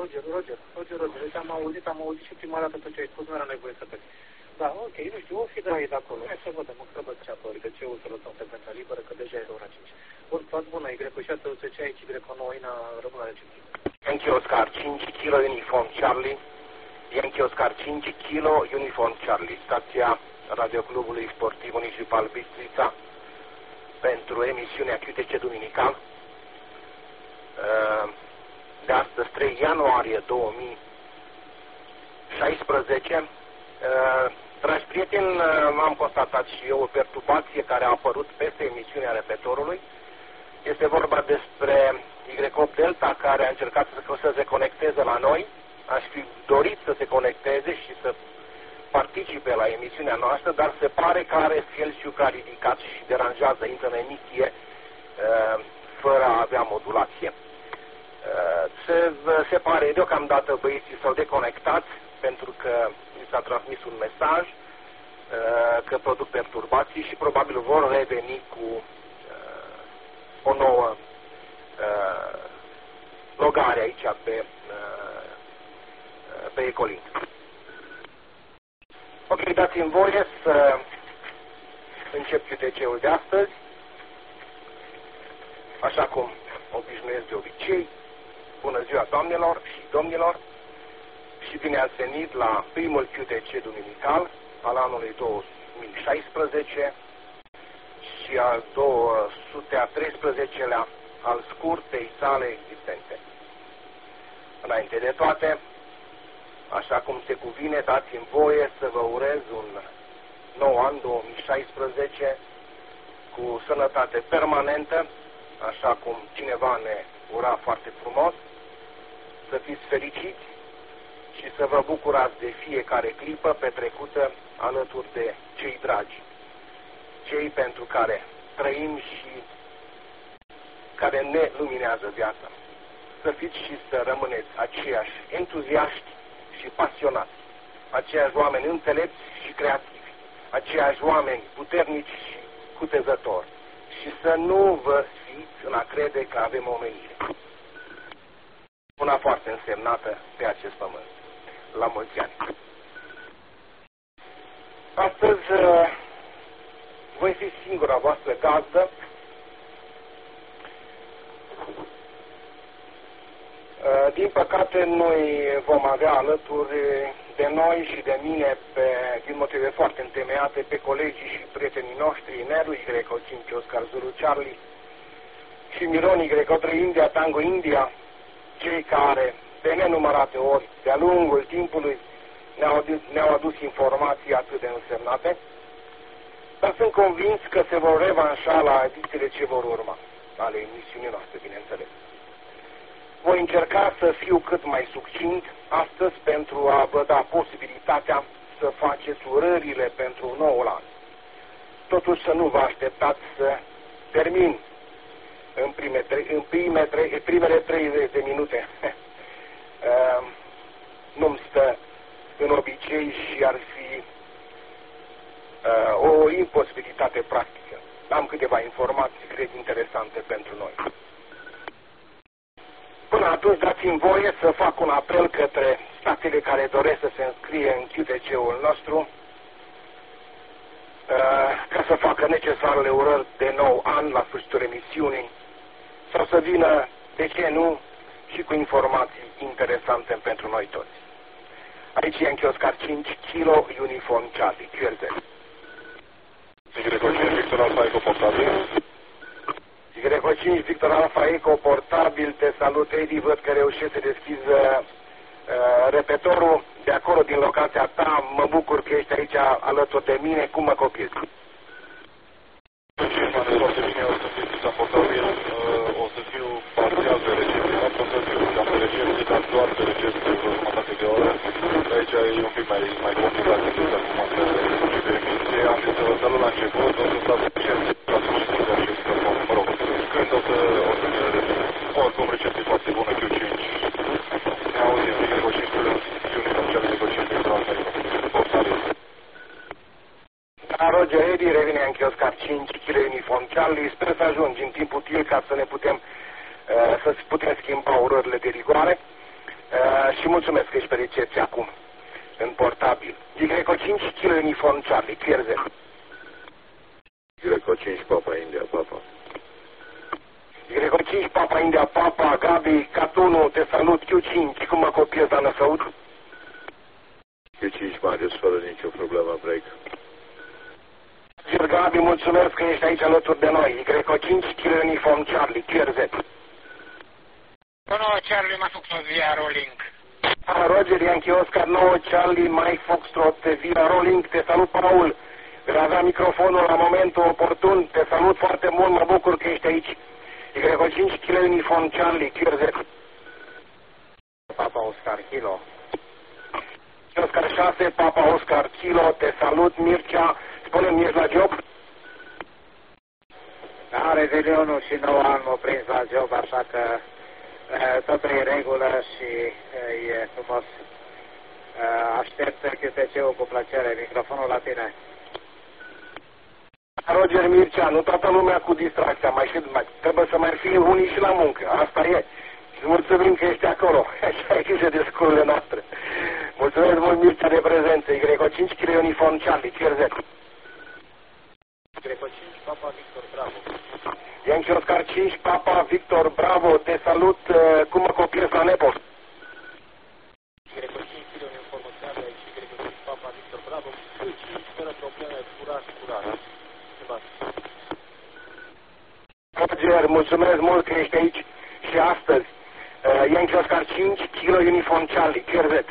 Roger, uite, am auzit și prima dată tot ce ai spus, nu era nevoie să pleci. Da, ok, nu știu, o fi de acolo. Hai să vedem, că văd ce apă, de ce o să lăsăm frecvența liberă, că deja e ora 5. Bun, toată bună, Y6, USC, aici, Y9, Ina, rămână la 5. Yankee Oscar 5 kg uniform Charlie. Yankee Oscar 5 kg uniform Charlie. Stația Radioclubului Sportiv Municipal Bistrița pentru emisiunea QTC Duminical de astăzi 3 ianuarie 2016. Dragi prieteni, am constatat și eu o perturbație care a apărut peste emisiunea repetorului. Este vorba despre Y8 Delta care a încercat să se conecteze la noi. Aș fi dorit să se conecteze și să participe la emisiunea noastră, dar se pare că are Celsiu prea ridicat și deranjează, intră în emisie fără a avea modulație. Se pare, deocamdată băieții s-au deconectat pentru că li s-a transmis un mesaj că produc perturbații și probabil vor reveni cu o nouă logare aici pe Ecolink. Ok, dați-mi voie să încep QTC-ul de astăzi, așa cum obișnuiesc de obicei. Bună ziua, doamnelor și domnilor, și bine ați venit la primul QTC duminical al anului 2016 și al 213-lea al scurtei sale existente. Înainte de toate, așa cum se cuvine, dați-mi voie să vă urez un nou an 2016 cu sănătate permanentă, așa cum cineva ne ura foarte frumos, să fiți fericiți și să vă bucurați de fiecare clipă petrecută alături de cei dragi, cei pentru care trăim și care ne luminează viața. Să fiți și să rămâneți aceiași entuziaști și pasionați, aceiași oameni înțelepți și creativi, aceiași oameni puternici și cutezători și să nu vă sfiți în a crede că avem omenire. Una foarte însemnată pe acest pământ. La mulți ani! Astăzi voi fi singura voastră gazdă. Din păcate, noi vom avea alături de noi și de mine, din motive foarte întemeiate, pe colegii și prietenii noștri, Neru, Y5 Oscar Zulu Charlie și Miron, Y3 India, Tango India, cei care, de nenumărate ori, de-a lungul timpului, ne-au adus informații atât de însemnate, dar sunt convins că se vor revanșa la edițiile ce vor urma, ale emisiunii noastre, bineînțeles. Voi încerca să fiu cât mai succint astăzi pentru a vă da posibilitatea să faceți urările pentru noul an. Totuși să nu vă așteptați să termin în primele 30 de minute. Nu-mi stă în obicei și ar fi o imposibilitate practică. Am câteva informații, cred, interesante pentru noi. Până atunci dați-mi voie să fac un apel către statele care doresc să se înscrie în QTC-ul nostru ca să facă necesarele urări de nou an la sfârșitul emisiunii sau să vină, de ce nu, și cu informații interesante pentru noi toți. Aici e Yankee Oscar 5 kg uniform Charlie, QRZ. Y5 Victor Alfa Eco portabil. Y5 Victor Alfa Eco portabil, te salut, Edi, văd că reușești să deschizi repetorul de acolo, din locația ta. Mă bucur că ești aici alături de mine. Cum mă copiezi? Foarte bine, o să fiu portabil, o să fiu parțial pe recepție, o să fiu cam pe recepție, dar doar pe recepție, vreo jumătate de oră. Aici e un pic mai complicat decât acum să începe emisie. Am să vă salut la început, o să stau pe recepție, la sfârșitul de acest telefon, mă rog, când o să ne revenim. Oricum, recepție foarte bună, Q5. Ne auzim, Y5, Uniform Charlie, Y5, Victor Alfa Eco portabil. Roger Eddy, revine Yankee Oscar 5 kg uniform Charlie. Sper să ajungi în timp util ca să ne putem schimba urările de rigoare. și mulțumesc că ești pe recepție acum, în portabil. Greco 5 kg uniform Charlie, clear 0. Greco 5 Papa India Papa. Greco 5 Papa India Papa, Gabi, Catunu, te salut, Q5, cum mă copiez la Năsăud? Q5 Marius, fără nicio problemă, break. Gabi, mulțumesc că ești aici alături de noi. Greco 5 kg uniform Charlie, clear Z. Bună, Charlie, mă Foxtrot via rolling. Roger, Yankee Oscar 9, Charlie, Mike Foxtrot via rolling. Te salut, Paul. Vei avea microfonul la momentul oportun. Te salut foarte mult, mă bucur că ești aici. Greco 5 kg uniform Charlie, clear Z. Papa Oscar Kilo. Oscar 6, Papa Oscar Kilo, te salut, Mircea. Spune-mi, ești la job? Da, Revelionul și 9 ani m-au prins la job, așa că totul e în regulă și e frumos. Aștept QTC-ul cu plăcere. Microfonul la tine. Roger Mircea, nu toată lumea cu distracția, trebuie să mai fie unii și la muncă, asta e. Și mulțumim că ești acolo, așa e grijă de scurile noastre. Mulțumesc mult, Mircea, de prezență. Greco 5 kg uniform Charlie, clear Z. Greco 5 Papa Victor Bravo. Yankee Oscar 5 Papa Victor Bravo, te salut, cum mă copiez la Nepos? Greco 5 kg uniform Charlie și Greco 5 Papa Victor Bravo. 5 fără probleme, curaj. Roger, mulțumesc mult că ești aici și astăzi. Yankee Oscar 5 kg uniform Charlie, clear Z.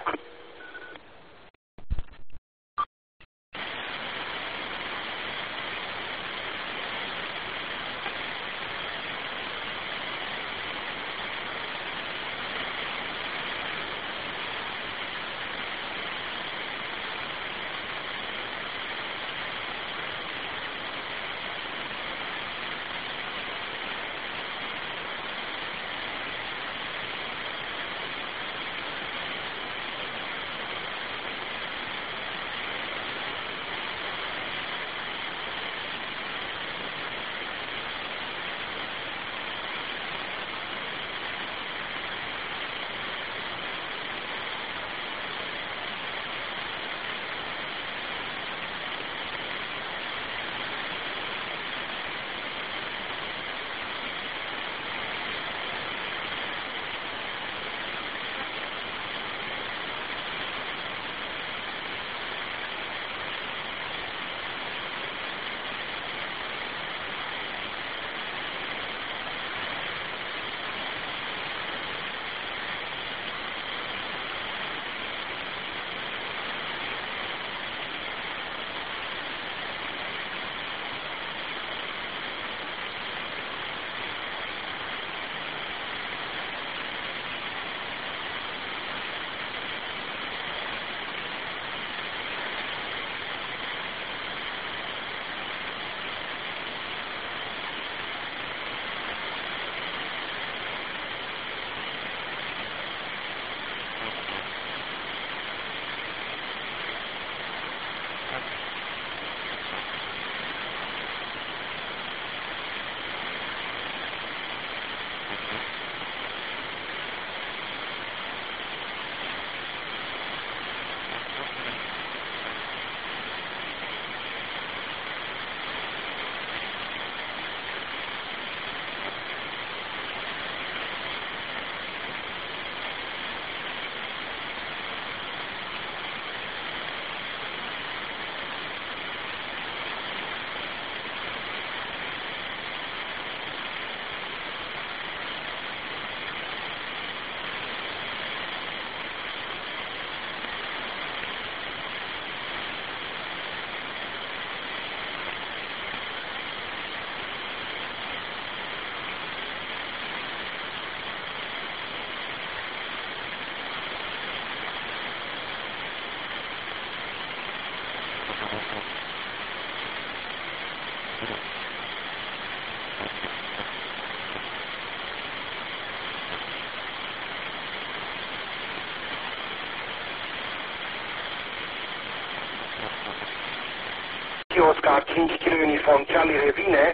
Oscar 5 kg uniform Charlie revine.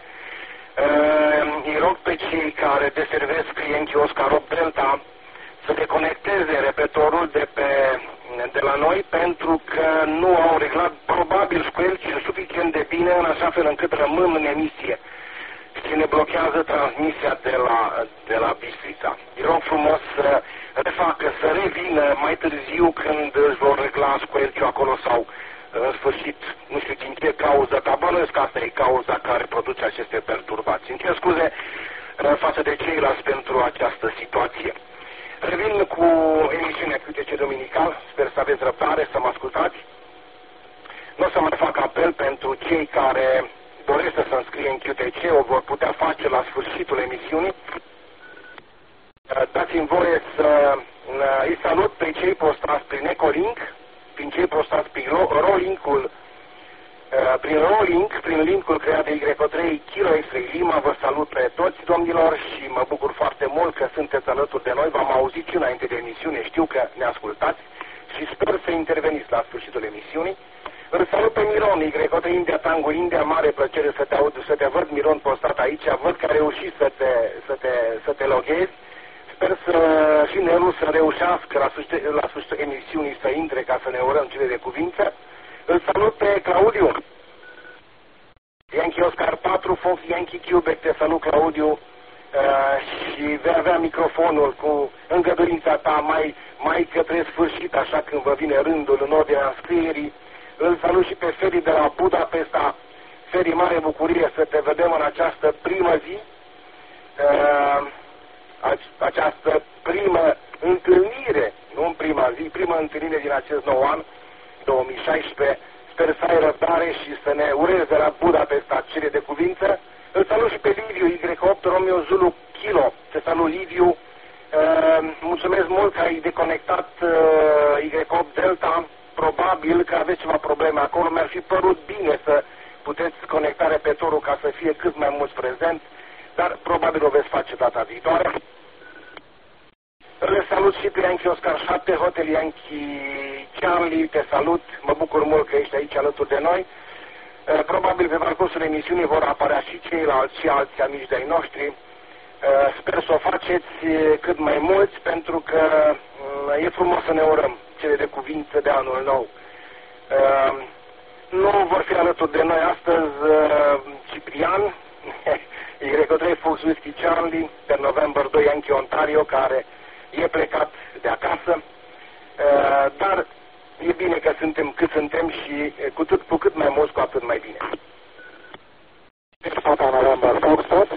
Îi rog pe cei care deservesc Yankee Oscar 8 Delta să deconecteze repetorul pentru că nu au reglat probabil Squelch suficient de bine în așa fel încât rămân în emisie și ne blochează transmisia de la Bistrița. Îi rog frumos să refacă, să revină mai târziu când își vor regla Squelch-ul acolo sau în sfârșit, nu știu din ce cauză, dar bănuiesc că asta e cauza care produce aceste perturbații. Îmi cer scuze față de ceilalți pentru această situație. Revin cu emisiunea QTC Dominical, sper să aveți răbdare, să mă ascultați. Nu o să mai fac apel pentru cei care doresc să se înscrie în QTC, o vor putea face la sfârșitul emisiunii. Dați-mi voie să îi salut pe cei postați prin Ecolink, prin cei postați prin Rolink-ul, prin linkul creat de YO3 Kilo X-Ray Lima. Vă salut pe toți, domnilor, și mă bucur foarte mult că sunteți alături de noi. V-am auzit și înainte de emisiune, știu că ne ascultați și sper să interveniți la sfârșitul emisiunii. Îl salut pe Miron, YO3 India Tango India, mare plăcere să te aud, să te văd, Miron, postat aici, văd că ai reușit să te loghezi. Sper și Nelu să reușească la sfârșitul emisiunii să intre ca să ne urăm cele de cuvință. Îl salut pe Claudiu. Yankee Oscar 4, Fox Yankee Quebec, te salut, Claudiu, și vei avea microfonul cu îngăduința ta mai către sfârșit, așa când vă vine rândul în ordinea înscrierii. Îl salut și pe Feri de la Budapesta. Feri, mare bucurie să te vedem în această primă zi, această primă întâlnire, nu în prima zi, prima întâlnire din acest nou an, 2016. Sper să ai răbdare și să ne ureze la Budapesta cele de cuvință. Îl salut și pe Liviu, Y8 Romeo Zulu Kilo. Te salut, Liviu. Mulțumesc mult că ai deconectat Y8 Delta. Probabil că aveți ceva probleme acolo. Mi-ar fi părut bine să puteți conecta repetorul ca să fie cât mai mulți prezent, dar probabil o veți face data viitoare. Le salut și pe Yankee Oscar 7, Hotel Yankee Charlie, te salut, mă bucur mult că ești aici alături de noi. Probabil pe parcursul emisiunii vor apărea și ceilalți și alți amici de-ai noștri. Sper să o faceți cât mai mulți, pentru că e frumos să ne urăm cele de cuvință de anul nou. Nu vor fi alături de noi astăzi Ciprian, Y3 Fox Whiskey Charlie, pe November 2 Yankee Ontario, care e plecat de acasă, dar e bine că suntem cât suntem și cu cât mai mulți, cu atât mai bine. Papa November Foxtrot.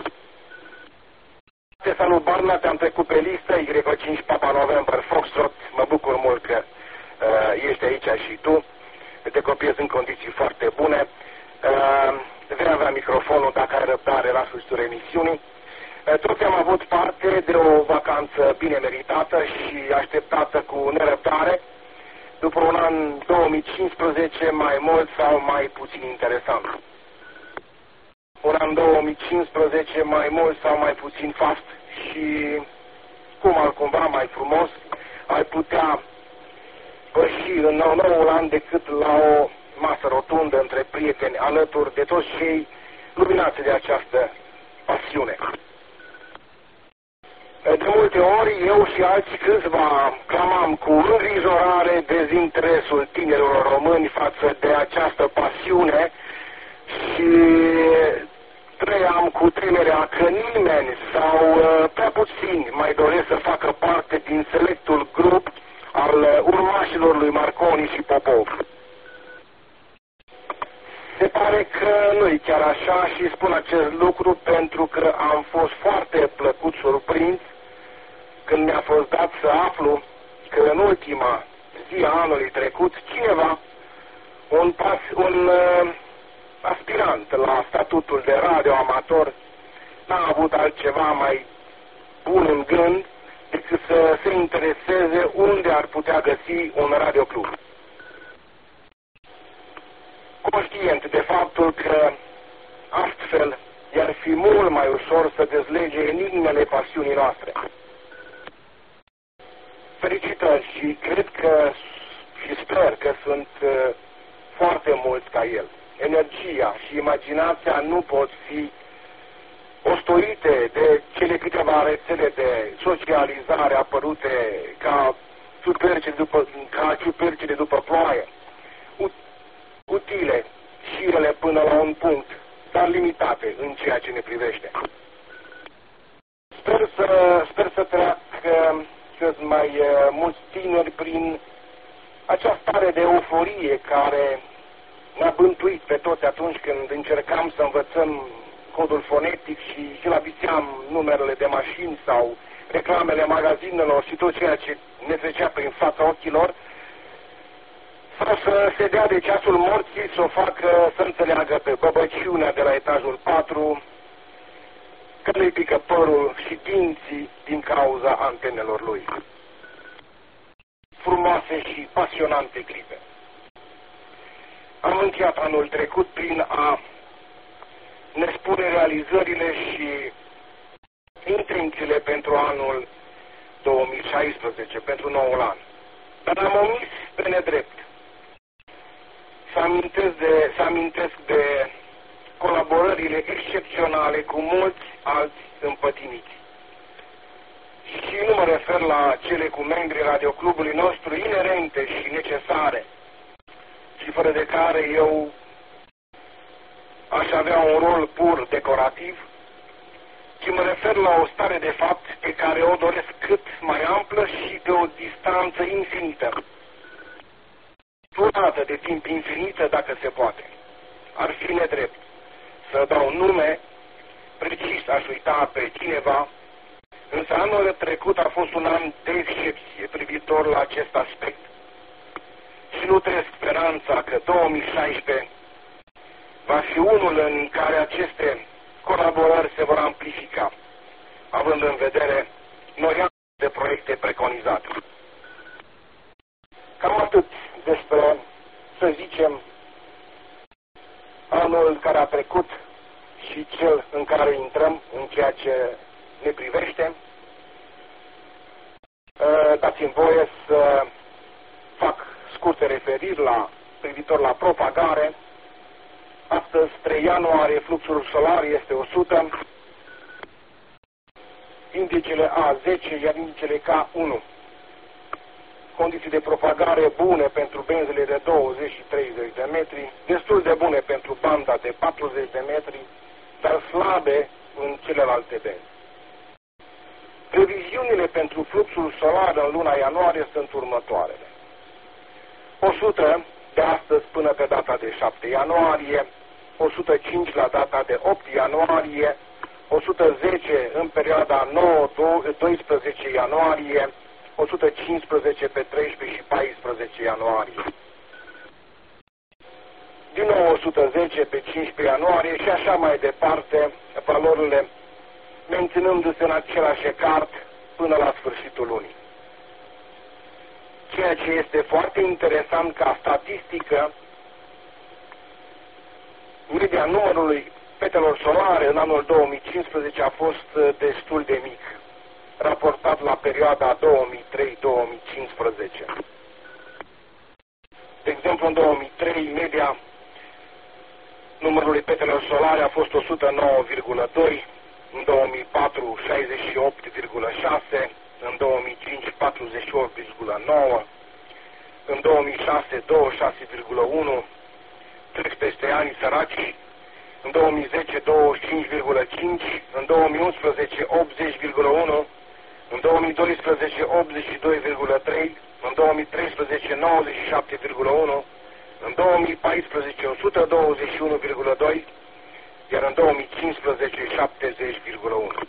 Te salut, Barna, te-am trecut pe listă, Y5 Papa November Foxtrot, mă bucur mult că ești aici și tu, te copiezi în condiții foarte bune. Vei avea microfonul dacă ai răbdare la sfârșitul emisiunii. Toți am avut parte de o vacanță bine meritată și așteptată cu nerăbdare, după un an 2015 mai mult sau mai puțin interesant. Un an 2015 mai mult sau mai puțin fast și cum altcumva mai frumos ai putea păși în noul an decât la o masă rotundă între prieteni, alături de toți cei luminați de această pasiune. De multe ori, eu și alți câțiva clamam cu îngrijorare dezinteresul tinerilor români față de această pasiune și trăiam cu temerea că nimeni sau prea puțini mai doresc să facă parte din selectul grup al urmașilor lui Marconi și Popov. Se pare că nu-i chiar așa și spun acest lucru pentru că am fost foarte plăcut surprins când mi-a fost dat să aflu că în ultima zi a anului trecut cineva, un aspirant la statutul de radioamator, n-a avut altceva mai bun în gând decât să se intereseze unde ar putea găsi un radioclub. Conștient de faptul că astfel i-ar fi mult mai ușor să dezlege enigmele pasiunii noastre. Felicitări și cred că și sper că sunt foarte mulți ca el. Energia și imaginația nu pot fi ostoite de cele câteva rețele de socializare apărute ca ca ciupercile după ploaie, utile și ele până la un punct, dar limitate în ceea ce ne privește. Sper să treacă cât mai mulți tineri prin această stare de euforie care ne-a bântuit pe toți atunci când încercam să învățăm codul fonetic și silabiseam numerele de mașini sau reclamele magazinelor și tot ceea ce ne trecea prin fața ochilor, sau să se dea de ceasul morții, să o facă să înțeleagă pe băbăciunea de la etajul 4 că nu-i pică părul și dinții din cauza antenelor lui. Frumoase și pasionante clipe. Am încheiat anul trecut prin a ne spune realizările și intențiile pentru anul 2016, pentru noul an. Dar am omis pe nedrept să amintesc de colaborările excepționale cu mulți alți împătimiți. Și nu mă refer la cele cu membrii radioclubului nostru inerente și necesare, și fără de care eu aș avea un rol pur decorativ, ci mă refer la o stare de fapt pe care o doresc cât mai amplă și pe o distanță infinită. Durată de timp infinită, dacă se poate. Ar fi nedrept să dau nume precis, aș uita pe cineva, însă anul trecut a fost un an de excepție privitor la acest aspect. Și nu trăiesc speranța că 2016 va fi unul în care aceste colaborări se vor amplifica, având în vedere noi de proiecte preconizate. Cam atât despre, să zicem, anul care a trecut și cel în care intrăm în ceea ce ne privește. Dați-mi voie să fac scurte referiri privitor la propagare. Astăzi, 3 ianuarie, fluxul solar este 100, indicele A10, iar indicele K1. Condiții de propagare bune pentru benzile de 20 și 30 de metri, destul de bune pentru banda de 40 de metri, dar slabe în celelalte benzi. Previziunile pentru fluxul solar în luna ianuarie sunt următoarele. 100 de astăzi până pe data de 7 ianuarie, 105 la data de 8 ianuarie, 110 în perioada 9-12 ianuarie, 115 pe 13 și 14 ianuarie. Din nou 110 pe 15 ianuarie și așa mai departe, valorile menținându-se în același ecart până la sfârșitul lunii. Ceea ce este foarte interesant ca statistică, media numărului petelor solare în anul 2015 a fost destul de mic, raportat la perioada 2003-2015. De exemplu, în 2003, media numărului petelor solare a fost 109,2, în 2004 68,6, în 2005 48,9, în 2006 26,1, trec peste ani săraci, în 2010 25,5, în 2011 80,1, în 2012 82,3, în 2013 97,1, în 2014 121,2, iar în 2015 70,1.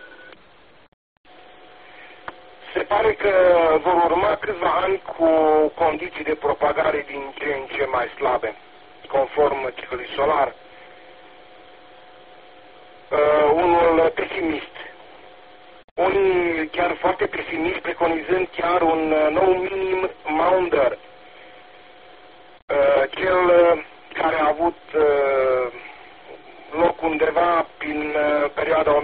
Se pare că vor urma câțiva ani cu condiții de propagare din ce în ce mai slabe, conform ciclului solar. Unul pesimist. Unii chiar foarte pesimiști, preconizând chiar un nou minim Maunder, cel care a avut loc undeva prin perioada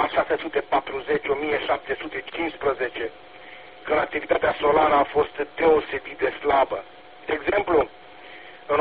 1640-1715, când activitatea solară a fost deosebit de slabă. De exemplu, în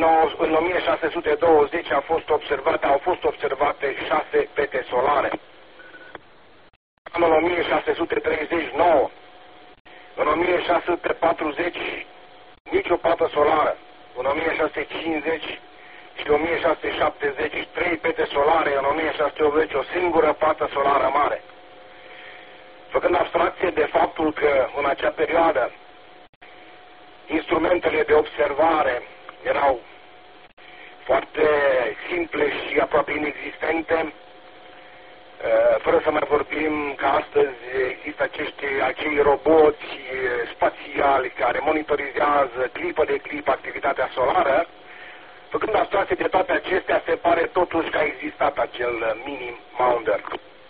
1620 au fost observate 6 pete solare. Anul 1639, În 1640 nicio pată solară. În 1650 și 1670 3 pete solare, în 1680 o singură pată solară mare. Făcând abstracție de faptul că în acea perioadă instrumentele de observare erau foarte simple și aproape inexistente, fără să mai vorbim că astăzi există acei roboți spațiali care monitorizează clipă de clipă activitatea solară. Făcând abstracție de toate acestea, se pare totuși că a existat acel mini maunder.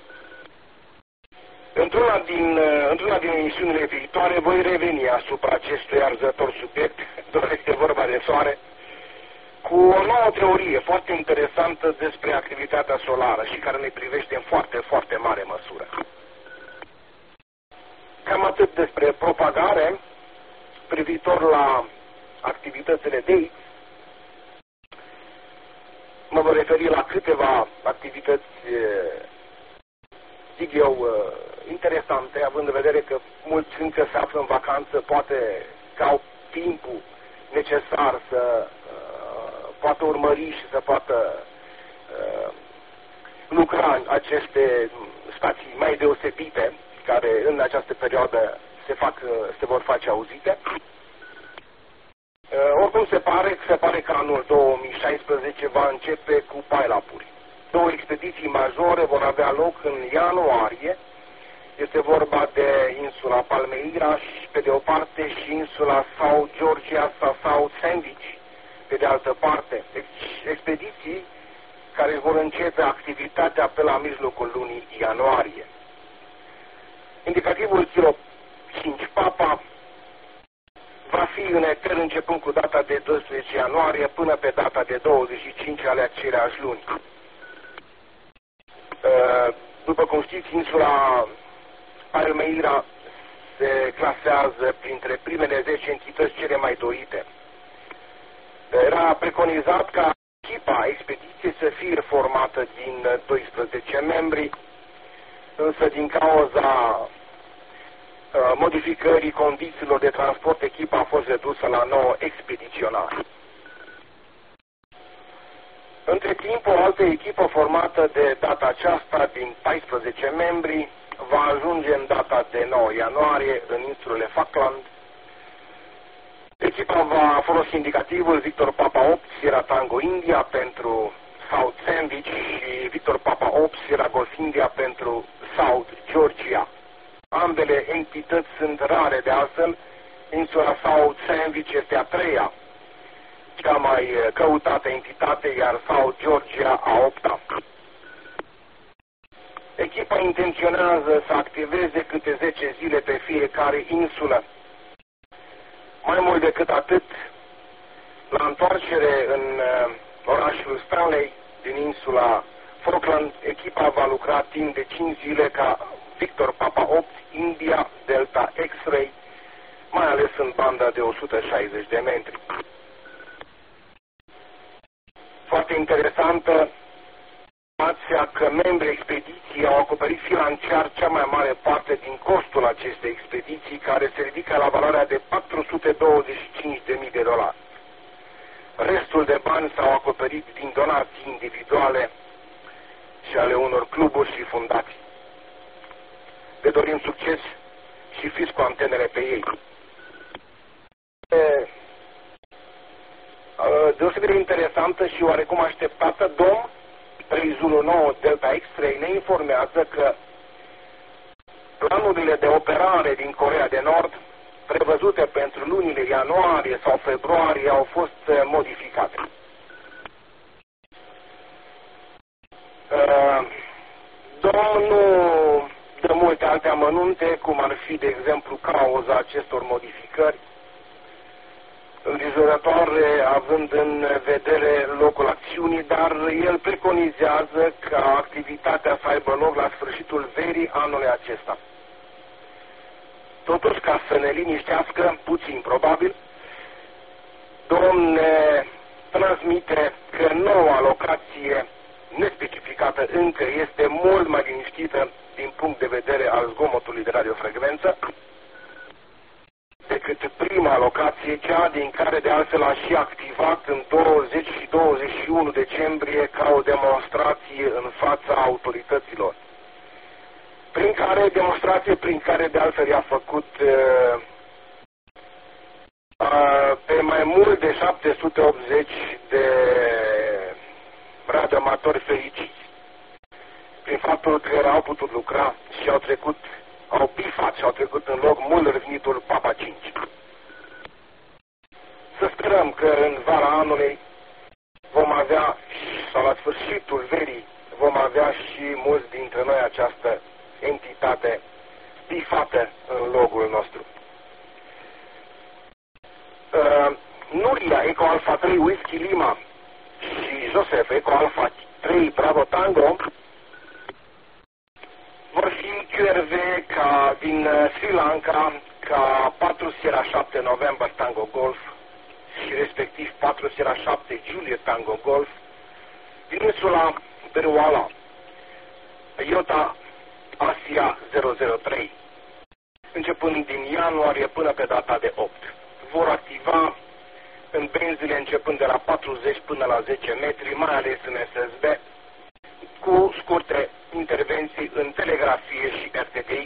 Într-una din emisiunile viitoare voi reveni asupra acestui arzător subiect, doar este vorba de soare, cu o nouă teorie foarte interesantă despre activitatea solară și care ne privește în foarte, foarte mare măsură. Cam atât despre propagare privitor la activitățile de aici. Mă voi referi la câteva activități, zic eu, interesante, având în vedere că mulți încă se află în vacanță, poate că au timpul necesar să poată urmări și să poată lucra în aceste spații mai deosebite, care în această perioadă se vor face auzite. Oricum se pare că anul 2016 va începe cu pailapuri. Două expediții majore vor avea loc în ianuarie. Este vorba de insula Palmyra și pe de o parte și insula South Georgia sau South Sandwich pe de altă parte. Deci expediții care vor începe activitatea pe la mijlocul lunii ianuarie. Indicativul Kilo 5 Papa va fi în eter începând cu data de 12 ianuarie până pe data de 25 ale aceleași luni. După cum știți, insula Palmyra se clasează printre primele 10 entități cele mai dorite. Era preconizat ca echipa expediției să fie formată din 12 membri, însă din cauza modificării condițiilor de transport, echipa a fost redusă la 9 expediționari. Între timp, o altă echipă formată de data aceasta din 14 membri va ajunge în data de 9 ianuarie în insulele Falkland. Echipa va folosi indicativul Victor Papa 8 Sierra Tango India pentru South Sandwich și Victor Papa 8 Sierra Golf India pentru South Georgia. Ambele entități sunt rare, de altfel. Insula South Sandwich este a treia cea mai căutată entitate, iar South Georgia a opta. Echipa intenționează să activeze câte 10 zile pe fiecare insulă. Mai mult decât atât, la întoarcere în orașul Stanley din insula Falkland, echipa va lucra timp de 5 zile ca Victor Papa 8 India Delta X-Ray, mai ales în banda de 160 de metri. Foarte interesantă informația că membrii expediției au acoperit financiar cea mai mare parte din costul acestei expediții, care se ridică la valoarea de $425.000 de dolari. Restul de bani s-au acoperit din donații individuale și ale unor cluburi și fundații. Le dorim succes și fiți cu antenele pe ei. Deosebit de interesantă și oarecum așteptată, DOM 309 Delta X-Ray ne informează că planurile de operare din Coreea de Nord, prevăzute pentru lunile ianuarie sau februarie, au fost modificate. DOM nu dă multe alte amănunte, cum ar fi, de exemplu, cauza acestor modificări, îngrijorătoare având în vedere locul acțiunii, dar el preconizează ca activitatea să aibă loc la sfârșitul verii anului acesta. Totuși, ca să ne liniștească, puțin probabil, Domne transmite că noua locație nespecificată încă este mult mai liniștită din punct de vedere al zgomotului de radiofrecvență decât prima locație, cea din care de altfel a și activat în 20 și 21 decembrie ca o demonstrație în fața autorităților. Demonstrație prin care de altfel i-a făcut pe mai mult de 780 de radioamatori fericiți prin faptul că au putut lucra și au bifat și au trecut în loc mult răvnitul Papa 5. Să sperăm că în vara anului vom avea, sau la sfârșitul verii, vom avea și mulți dintre noi această entitate bifată în logul nostru. Nuria Eco Alpha 3 Whisky Lima și Joseph Eco Alpha 3 Bravo Tango vor fi QRV ca din Sri Lanka ca 4 Sierra 7 November Tango Golf și respectiv 4 Sierra 7 Juliet Tango Golf din insula Beruala, Iota Asia 003, începând din ianuarie până pe data de 8. Vor activa în benzile începând de la 40 până la 10 metri, mai ales în SSB, cu scurte intervenții în telegrafie și RTTY.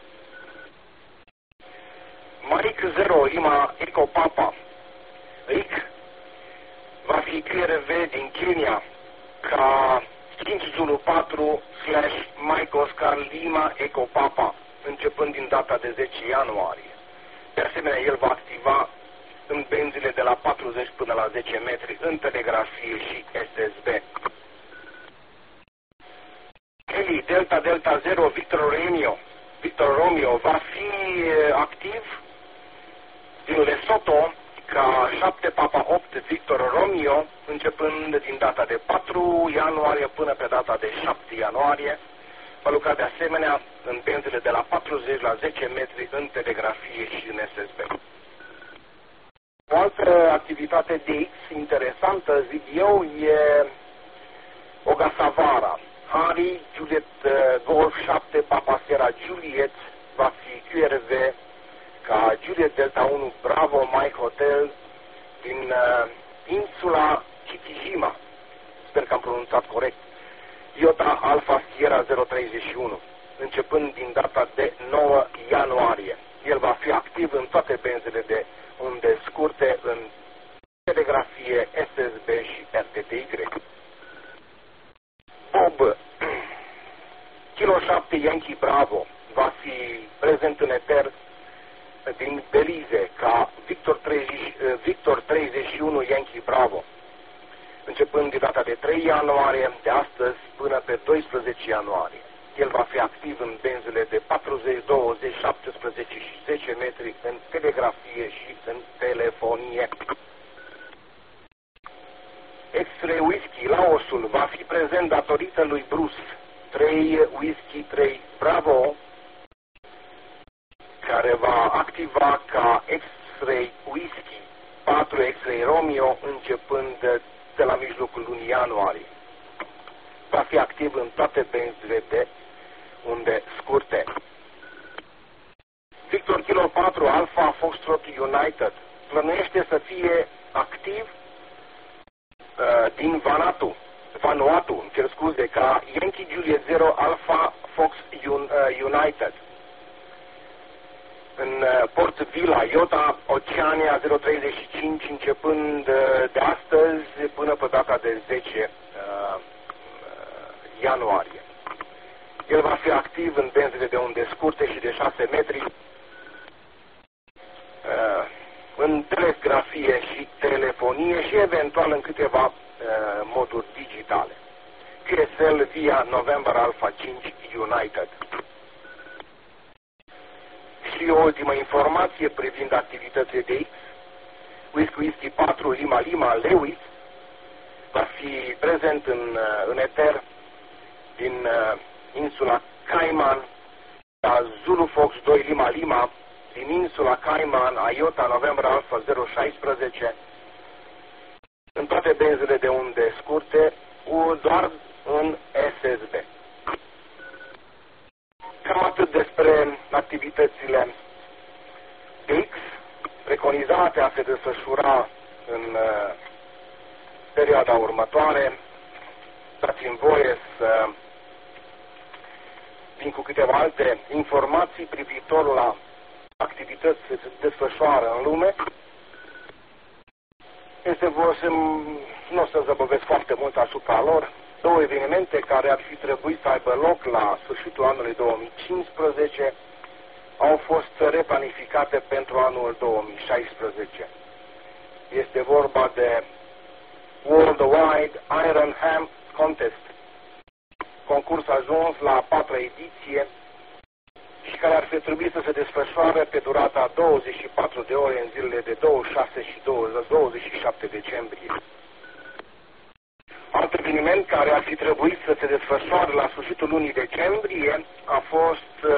Maric 0 Lima Eco Papa Ric va fi QRV din Kenya ca 5 Zulu 4 / Mike Oscar Lima Eco Papa, începând din data de 10 ianuarie. De asemenea, el va activa în benzile de la 40 până la 10 metri în telegrafie și SSB. Kelly Delta Delta 0 Victor Romeo va fi activ din Lesotho ca 7 Papa 8 Victor Romeo, începând din data de 4 ianuarie până pe data de 7 ianuarie. Va lucra de asemenea în benzile de la 40 la 10 metri în telegrafie și în SSB. O altă activitate DX interesantă, zic eu, e Ogasavara. Harry Juliet Golf 7 Papa Sierra Juliet va fi QRV ca Juliet Delta 1 Bravo Mike Hotel din insula Chichijima. Sper că am pronunțat corect. Iota Alpha Sierra 031, începând din data de 9 ianuarie. El va fi activ în toate benzile de unde scurte în telegrafie, SSB și RTTY. Bob Kilo 7 Yankee Bravo va fi prezent în eter din Belize ca Victor 31 Yankee Bravo, începând din data de 3 ianuarie de astăzi până pe 12 ianuarie. El va fi activ în benzile de 40, 20, 17 și 10 metri în telegrafie și în telefonie. X-Ray Whisky Laosul va fi prezent datorită lui Bruce 3 Whisky 3 Bravo, care va activa ca X-Ray Whisky 4 X-Ray Romeo începând de la mijlocul lunii ianuarie. Va fi activ în toate benzile de unde scurte. Victor Kilo 4 Alpha Foxtrot United plănuiește să fie activ din Vanuatu, ca Yankee Juliet 0 Alpha Fox United în Port Vila, Iota Oceania 035, începând de astăzi până pe data de 10 ianuarie. El va fi activ în benzile de unde scurte și de 6 metri, în telegrafie și telefonie și eventual în câteva moduri digitale. QSL via November Alpha 5 United. Și o ultimă informație privind activitățile de X. Whisky 4 Lima Lima Lewis va fi prezent în eter din insula Cayman, la Zulu Fox 2 Lima Lima din insula Cayman, Iota November Alpha 016, în toate benzile de unde scurte, doar în SSB. Cam atât despre activitățile X. preconizate a se desfășura în perioada următoare, dați-mi voie să vin cu câteva alte informații privitor la activități ce se desfășoară în lume. Nu o să zăbăvesc foarte mult asupra lor. Două evenimente care ar fi trebuit să aibă loc la sfârșitul anului 2015 au fost replanificate pentru anul 2016. Este vorba de Worldwide Iron Ham Contest, concurs ajuns la a 4-a ediție și care ar fi trebuit să se desfășoare pe durata 24 de ore în zilele de 26 și 27 decembrie. Alt eveniment care ar fi trebuit să se desfășoare la sfârșitul lunii decembrie a fost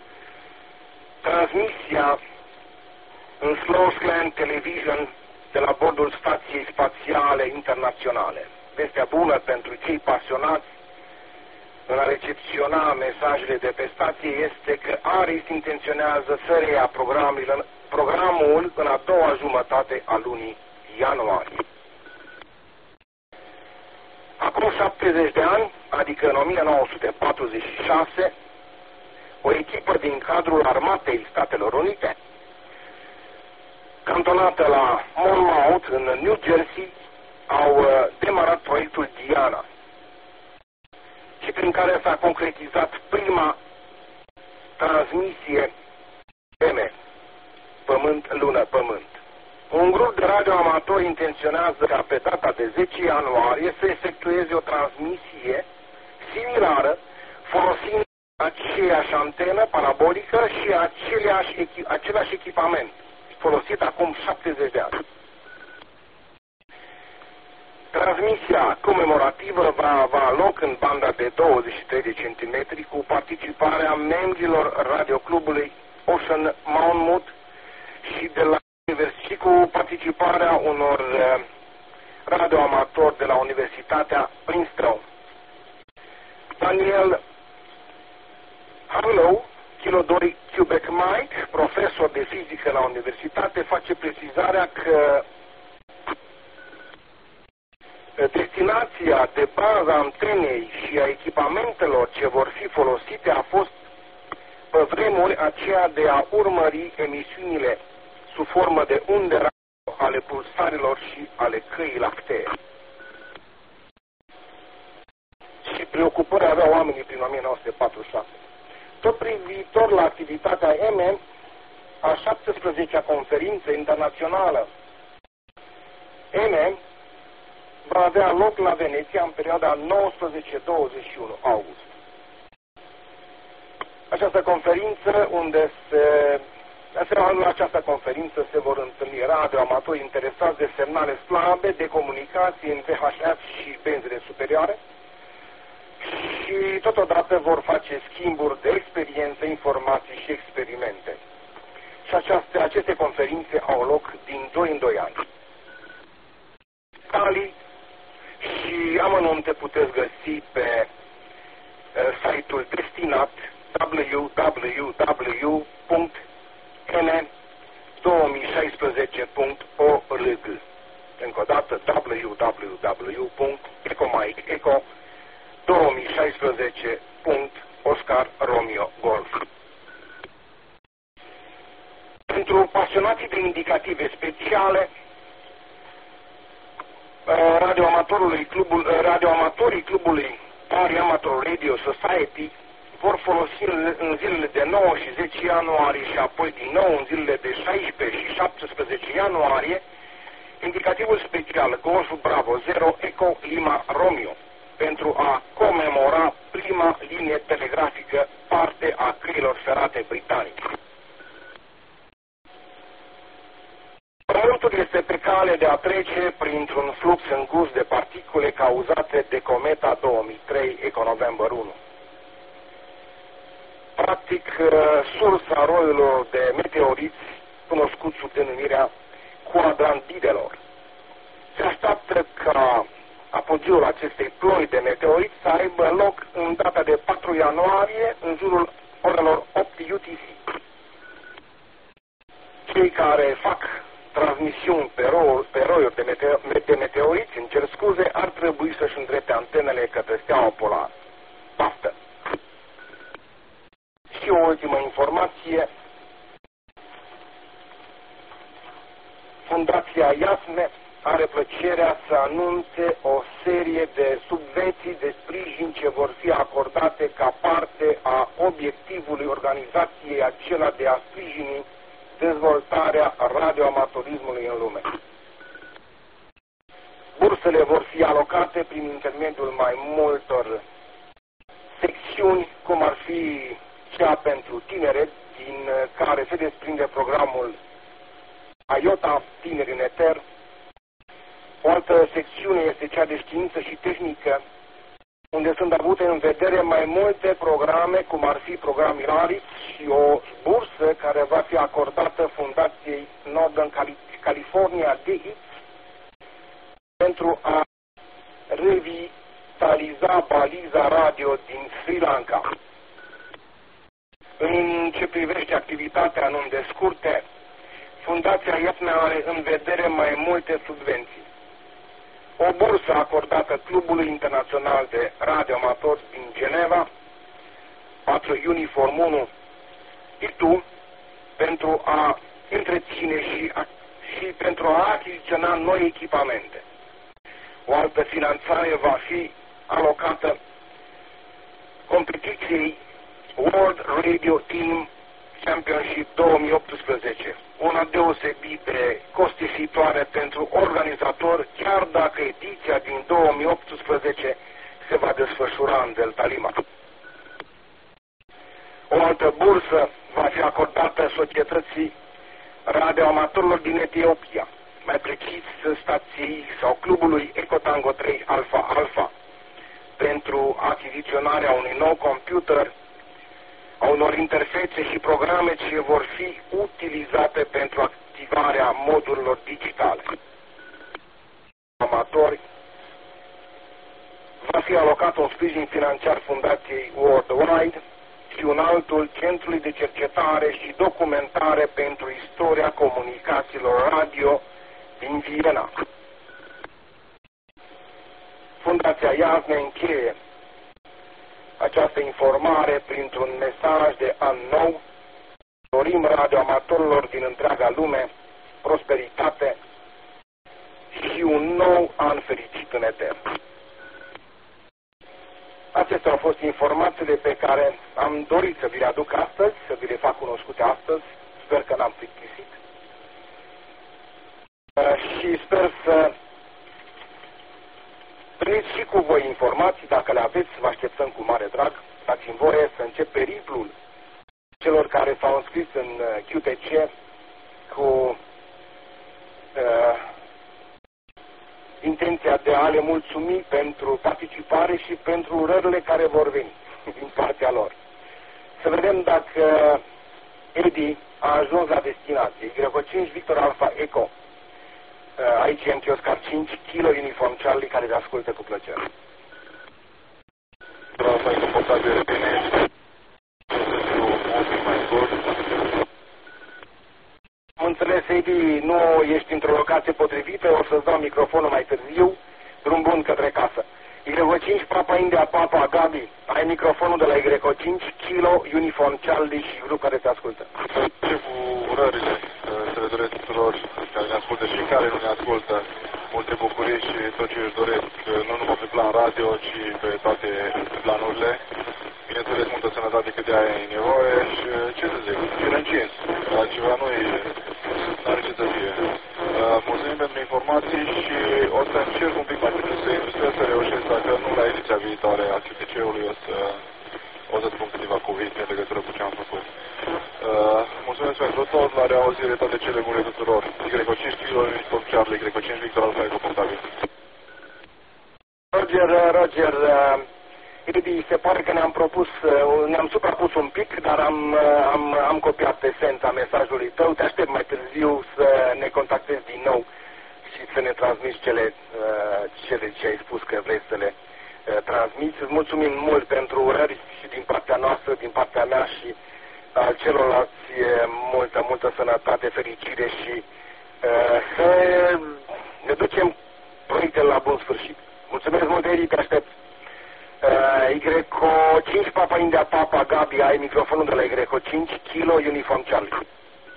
transmisia în Slow-Slant Television de la bordul Stației Spațiale Internaționale. Vestea bună pentru cei pasionați în a recepționa mesajele de pe stație este că ARIS intenționează să reia programul în a doua jumătate a lunii ianuarie. Acum 70 de ani, adică în 1946, o echipă din cadrul Armatei Statelor Unite, cantonată la Monmouth, în New Jersey, au demarat proiectul Diana, și prin care s-a concretizat prima transmisie PM, Pământ-Lună-Pământ. Un grup de radioamatori intenționează ca pe data de 10 ianuarie să efectueze o transmisie similară, folosind aceeași antenă parabolică și același echipament, folosit acum 70 de ani. Transmisia comemorativă va avea loc în banda de 23 de centimetri cu participarea membrilor radioclubului Ocean Monmouth și cu participarea unor radioamatori de la Universitatea Princeton. Daniel Harlow, Kilodori Quebec Mike, profesor de fizică la universitate, face precizarea că destinația de bază a antenei și a echipamentelor ce vor fi folosite a fost pe vremuri aceea de a urmări emisiunile sub formă de unde radio ale pulsarilor și ale căii lactee. Și preocupări aveau oamenii prin 1946. Tot privitor la activitatea MM, a 17-a conferință internațională MM va avea loc la Veneția în perioada 19-21 august. Această conferință la această conferință se vor întâlni radioamatori interesați de semnale slabe de comunicații în VHF și benzile superioare și totodată vor face schimburi de experiențe, informații și experimente. Și aceste conferințe au loc din 2 în 2 ani. Detalii și amănunte puteți găsi pe site-ul destinat www.n2016.org. Încă o dată www.ecomikeco2016.Oscar Romeo Golf. Pentru pasionații de indicative speciale, radioamatorii clubului Pari Amateur Radio Society vor folosi în zilele de 9 și 10 ianuarie și apoi din nou în zilele de 16 și 17 ianuarie indicativul special Golf Bravo 0 Echo Lima Romeo pentru a comemora prima linie telegrafică parte a căilor ferate britanice. Pământul este pe cale de a trece printr-un flux îngust de particule cauzate de cometa 2003 Eco-November 1. Practic, sursa roilor de meteoriți cunoscut sub denumirea Quadrantidelor. Se așteaptă ca apogeul acestei ploi de meteoriți să aibă loc în data de 4 ianuarie, în jurul orelor 8 UTC. cei care fac transmisiuni pe roiuri de meteoriți, îmi cer scuze, ar trebui să-și îndrepte antenele către steaua polară. Baftă! Și o ultimă informație. Fundația IASME are plăcerea să anunțe o serie de subvenții de sprijin ce vor fi acordate ca parte a obiectivului organizației acela de a sprijini dezvoltarea radioamatorismului în lume. Bursele vor fi alocate prin intermediul mai multor secțiuni, cum ar fi cea pentru tineret, din care se desprinde programul IOTA, Tineri în Eter. O altă secțiune este cea de știință și tehnică, unde sunt avute în vedere mai multe programe, cum ar fi program Ilaris, și o bursă care va fi acordată Fundației Northern California DX pentru a revitaliza baliza radio din Sri Lanka. În ce privește activitatea în unde scurte, Fundația IASME are în vedere mai multe subvenții. O bursă acordată Clubului Internațional de Radioamatori din Geneva, 4 Uniform 1 ITU, pentru a întreține și pentru a achiziționa noi echipamente. O altă finanțare va fi alocată competiției World Radio Team Championship 2018, una deosebit de costisitoare pentru organizator, chiar dacă ediția din 2018 se va desfășura în Delta Lima. O altă bursă va fi acordată Societății Radioamatorilor din Etiopia, mai precis stației sau clubului Ecotango 3 Alpha Alpha, pentru achiziționarea unui nou computer, a unor interfețe și programe ce vor fi utilizate pentru activarea modurilor digitale. Amatori, va fi alocat un sprijin financiar Fundației Worldwide și un altul Centrului de Cercetare și Documentare pentru Istoria Comunicațiilor Radio din Viena. Fundația IASME încheie această informare printr-un mesaj de an nou. Dorim radioamatorilor din întreaga lume prosperitate și un nou an fericit în eter. Acestea au fost informațiile pe care am dorit să vi le aduc astăzi, să vi le fac cunoscute astăzi. Sper că n-am plictisit. Și sper să primiți și cu voi informații, dacă le aveți, vă așteptăm cu mare drag. Dați-mi voie să încep periplul celor care s-au înscris în QTC cu intenția de a le mulțumi pentru participare și pentru urările care vor veni din partea lor. Să vedem dacă Edi a ajuns la destinație. Greco 5 Victor Alpha Echo. Aici e în Chioscar 5 Kilo Uniform Charlie, care le ascultă cu plăcere. Alpha Echo portabil bine. Am înțeles, Edi, nu ești într-o locație potrivită, o să-ți dau microfonul mai târziu, drum bun către casă. Y5 Papa India Papa Gabi, ai microfonul de la Y5 Kilo Uniform Charlie și grup care te ascultă. Ce cu urările să le doresc tuturor care ne ascultă și care nu ne ascultă, multe bucurii și tot ce își doresc, nu numai pe plan radio, ci pe toate planurile. Bineînțeles, multă sănătate cât de aia e nevoie și, ce să zic, fir încins. Altceva n-are ce să fie. Mulțumim pentru informații și o să încerc un pic mai puțin să reușesc, dacă nu la ediția viitoare a QTC-ului, o să spun câteva cuvinte în legătură cu ce am făcut. Mulțumesc pentru tot, la reauzire toate cele bune tuturor. Y5 Kilo Uniform Charlie, Y5 Victor Alpha Echo portabil. Roger, Edi, se pare că ne-am suprapus un pic, dar am copiat esența mesajului tău. Te aștept mai târziu să ne contactezi din nou și să ne transmiți cele ce ai spus că vrei să le transmiți. Îți mulțumim mult pentru urări și din partea noastră, din partea mea și al celorlalți multă sănătate, fericire și să ne ducem proiectele la bun sfârșit. Mulțumesc mult, Edi, te aștept. Yco 5 Papa India Papa, Gabi, ai microfonul de la Yco 5 Kilo Uniform Charlie.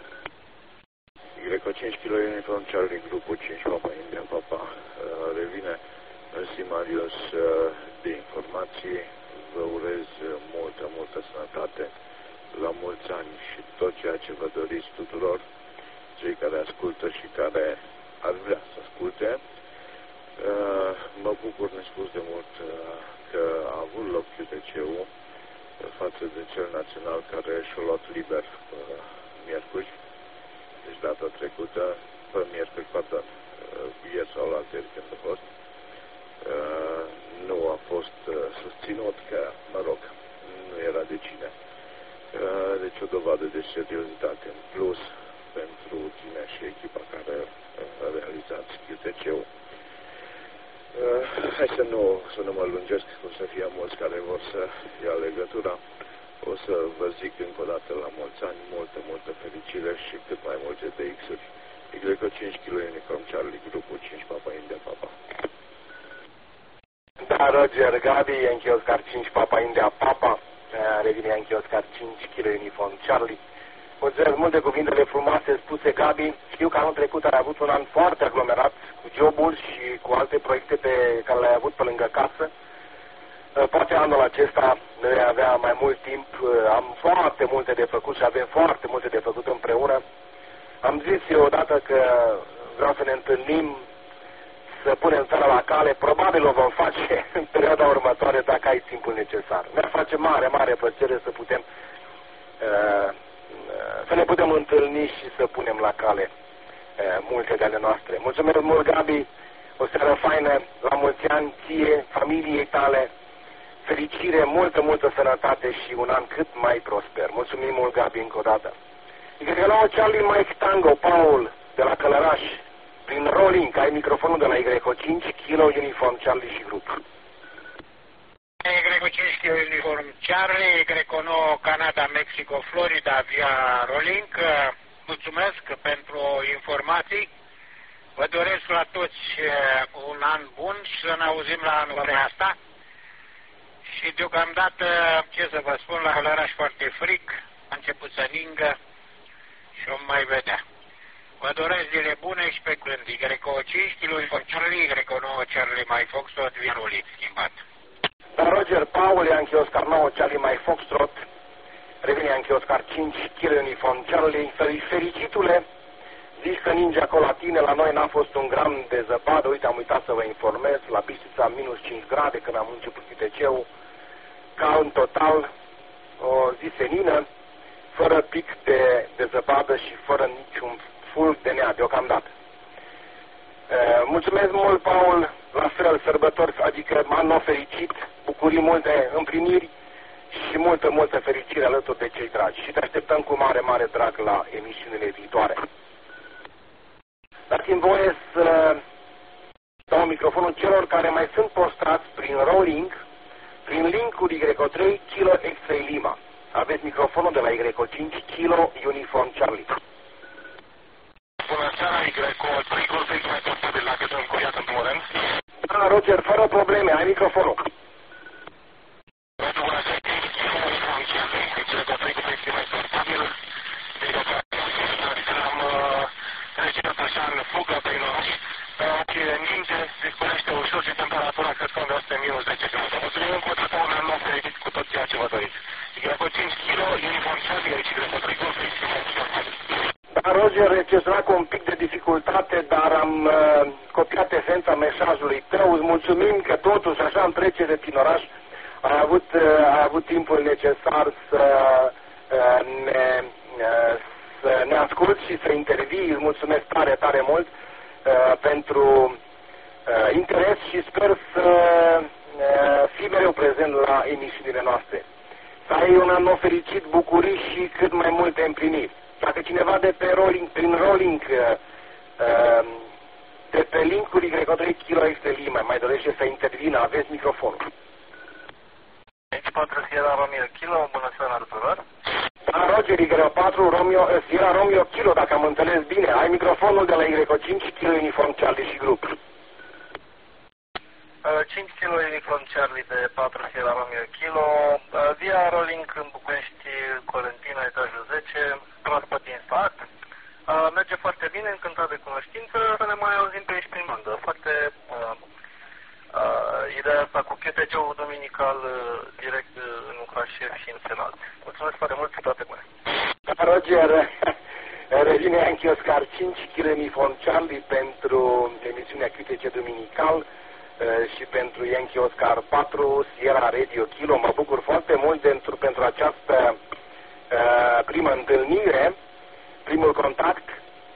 Yco 5 Kilo Uniform Charlie, grupul 5 Papa India Papa, revine. Mersi, Marius, de informații. Vă urez multă sănătate, la mulți ani și tot ceea ce vă doriți tuturor, cei care ascultă și care ar vrea să asculte. Mă bucur nespus de mult că a avut loc QTC-ul față de cel național care și-a luat liber miercuri, deci data trecută, pe miercuri, pardon, ieri sau la alteri când a fost. Nu a fost susținut că, mă rog, nu era de cine. Deci o dovadă de seriozitate în plus pentru tine și echipa care a realizat QTC-ul. Hai să nu mă lungesc, o să fie mulți care vor să ia legătura. O să vă zic încă o dată la mulți ani, multă fericire și cât mai multe DX-uri. Yco 5 Kilo Uniform Charlie, grupul 5 Papa India Papa. Da, Roger, Gabi, Yankee Oscar 5 Papa India Papa, revine Yankee Oscar 5 Kilo Uniform Charlie. Mulțumesc mult de cuvintele frumoase spuse, Gabi. Știu că anul trecut ai avut un an foarte aglomerat cu joburi și cu alte proiecte pe care le-ai avut pe lângă casă. Poate anul acesta noi avea mai mult timp, am foarte multe de făcut și avem foarte multe de făcut împreună. Am zis eu odată că vreau să ne întâlnim, să punem țara la cale, probabil o vom face în perioada următoare dacă ai timpul necesar. Mi-ar face mare plăcere să putem să ne putem întâlni și să punem la cale multe de ale noastre. Mulțumesc mult, Gabi, o seară faină, la mulți ani ție, familiei tale, fericire, multă sănătate și un an cât mai prosper. Mulțumim mult, Gabi, încă o dată. Yco Charlie Mike Tango, Paul, de la Călăraș, prin rolling, ai microfonul de la Yco 5 Kilo Uniform Charlie și grup. Yco 5 Kilo Uniform Charlie, Yco 9 Canada, Mexico, Florida, via rolling. Mulțumesc pentru informații. Vă doresc la toți un an bun și să ne auzim la anul asta. Și deocamdată, ce să vă spun, la Călăraș foarte frig, a început să ningă și o mai vedea. Vă doresc zile bune și pe curând. Yco 5 Kilo Uniform Charlie, Yco 9 Charlie Mike Foxtrot, via rolling, schimbat. Da, Roger, Paul, Yankee Oscar 9 Charlie Mike Foxtrot, revine Yankee Oscar 5 Kilo Uniform Charlie. Fericitule, zici că ninge acolo la tine, la noi n-a fost un gram de zăpadă. Uite, am uitat să vă informez, la Bistrița minus 5 grade când am început QTC-ul, calm total, o zi senină, fără pic de zăpadă și fără niciun fulg de nea deocamdată. Mulțumesc mult, Paul, la fel, sărbători, adică anul fericit, bucurii multe, împliniri și multă fericire alături de cei dragi. Și te așteptăm cu mare drag la emisiunile viitoare. Dați-mi voie să dau microfonul celor care mai sunt postați prin rolling, prin link-ul Yco 3 Kilo X-Ray Lima. Aveți microfonul de la Yco 5 Kilo Uniform Charlie. Bună seara, Yco 3 Golf X mai constabil la cât în Coiat în primul rând. Da, Roger, fără probleme, ai microfonul. Bună seara, Uniform Charlie, Yco 3 Golf X mai constabil. Am trecerea așa în fugă prin oraș, și ninge, dispărește ușor și temperatura cred că undeva este minus 10 grade. Mulțumim încă o dată, un an nou fericit cu tot ceea ce vă doriți. Yco 5 Kilo Uniform Charlie, aici Yco 3 Golf X mai constabil. Da, Roger, registrați cu un pic de dificultate, dar am copiat esența mesajului tău. Îți mulțumim că totuși, așa în trecere prin oraș, ai avut timpul necesar să ne asculți și să intervii. Îți mulțumesc tare mult pentru interes și sper să fii mereu prezent la emisiunile noastre. Să ai un an nou fericit, bucurii și cât mai multe împliniri. Dacă cineva de pe rolling, prin rolling, de pe link-ul Yco 3 Kilo X-Ray Lima, mai dorește să intervină, aveți microfonul. Aici 4 Sierra Romeo Kilo, bună seara tuturor. Da, Roger, Y4, Romeo, Sierra Romeo Kilo, dacă am înțeles bine. Ai microfonul de la Y5, Kilo Uniform Charlie și grup. 5 kg Uniform Charlie de 4 Sierra Romeo Kilo, via Rolling în București, Colentina, etajul 10, proaspăt instalat. Merge foarte bine, încântat de cunoștință, să ne mai auzim pe aici prin bandă. Foarte ideea asta cu QTC-ul duminical direct în UHF și în Senat. Mulțumesc foarte mult și toate bune. Roger, revine Yankee Oscar 5 kg Uniform Charlie pentru emisiunea QTC duminical și pentru Yankee Oscar 4 Sierra Radio Kilo. Mă bucur foarte mult pentru această primă întâlnire, primul contact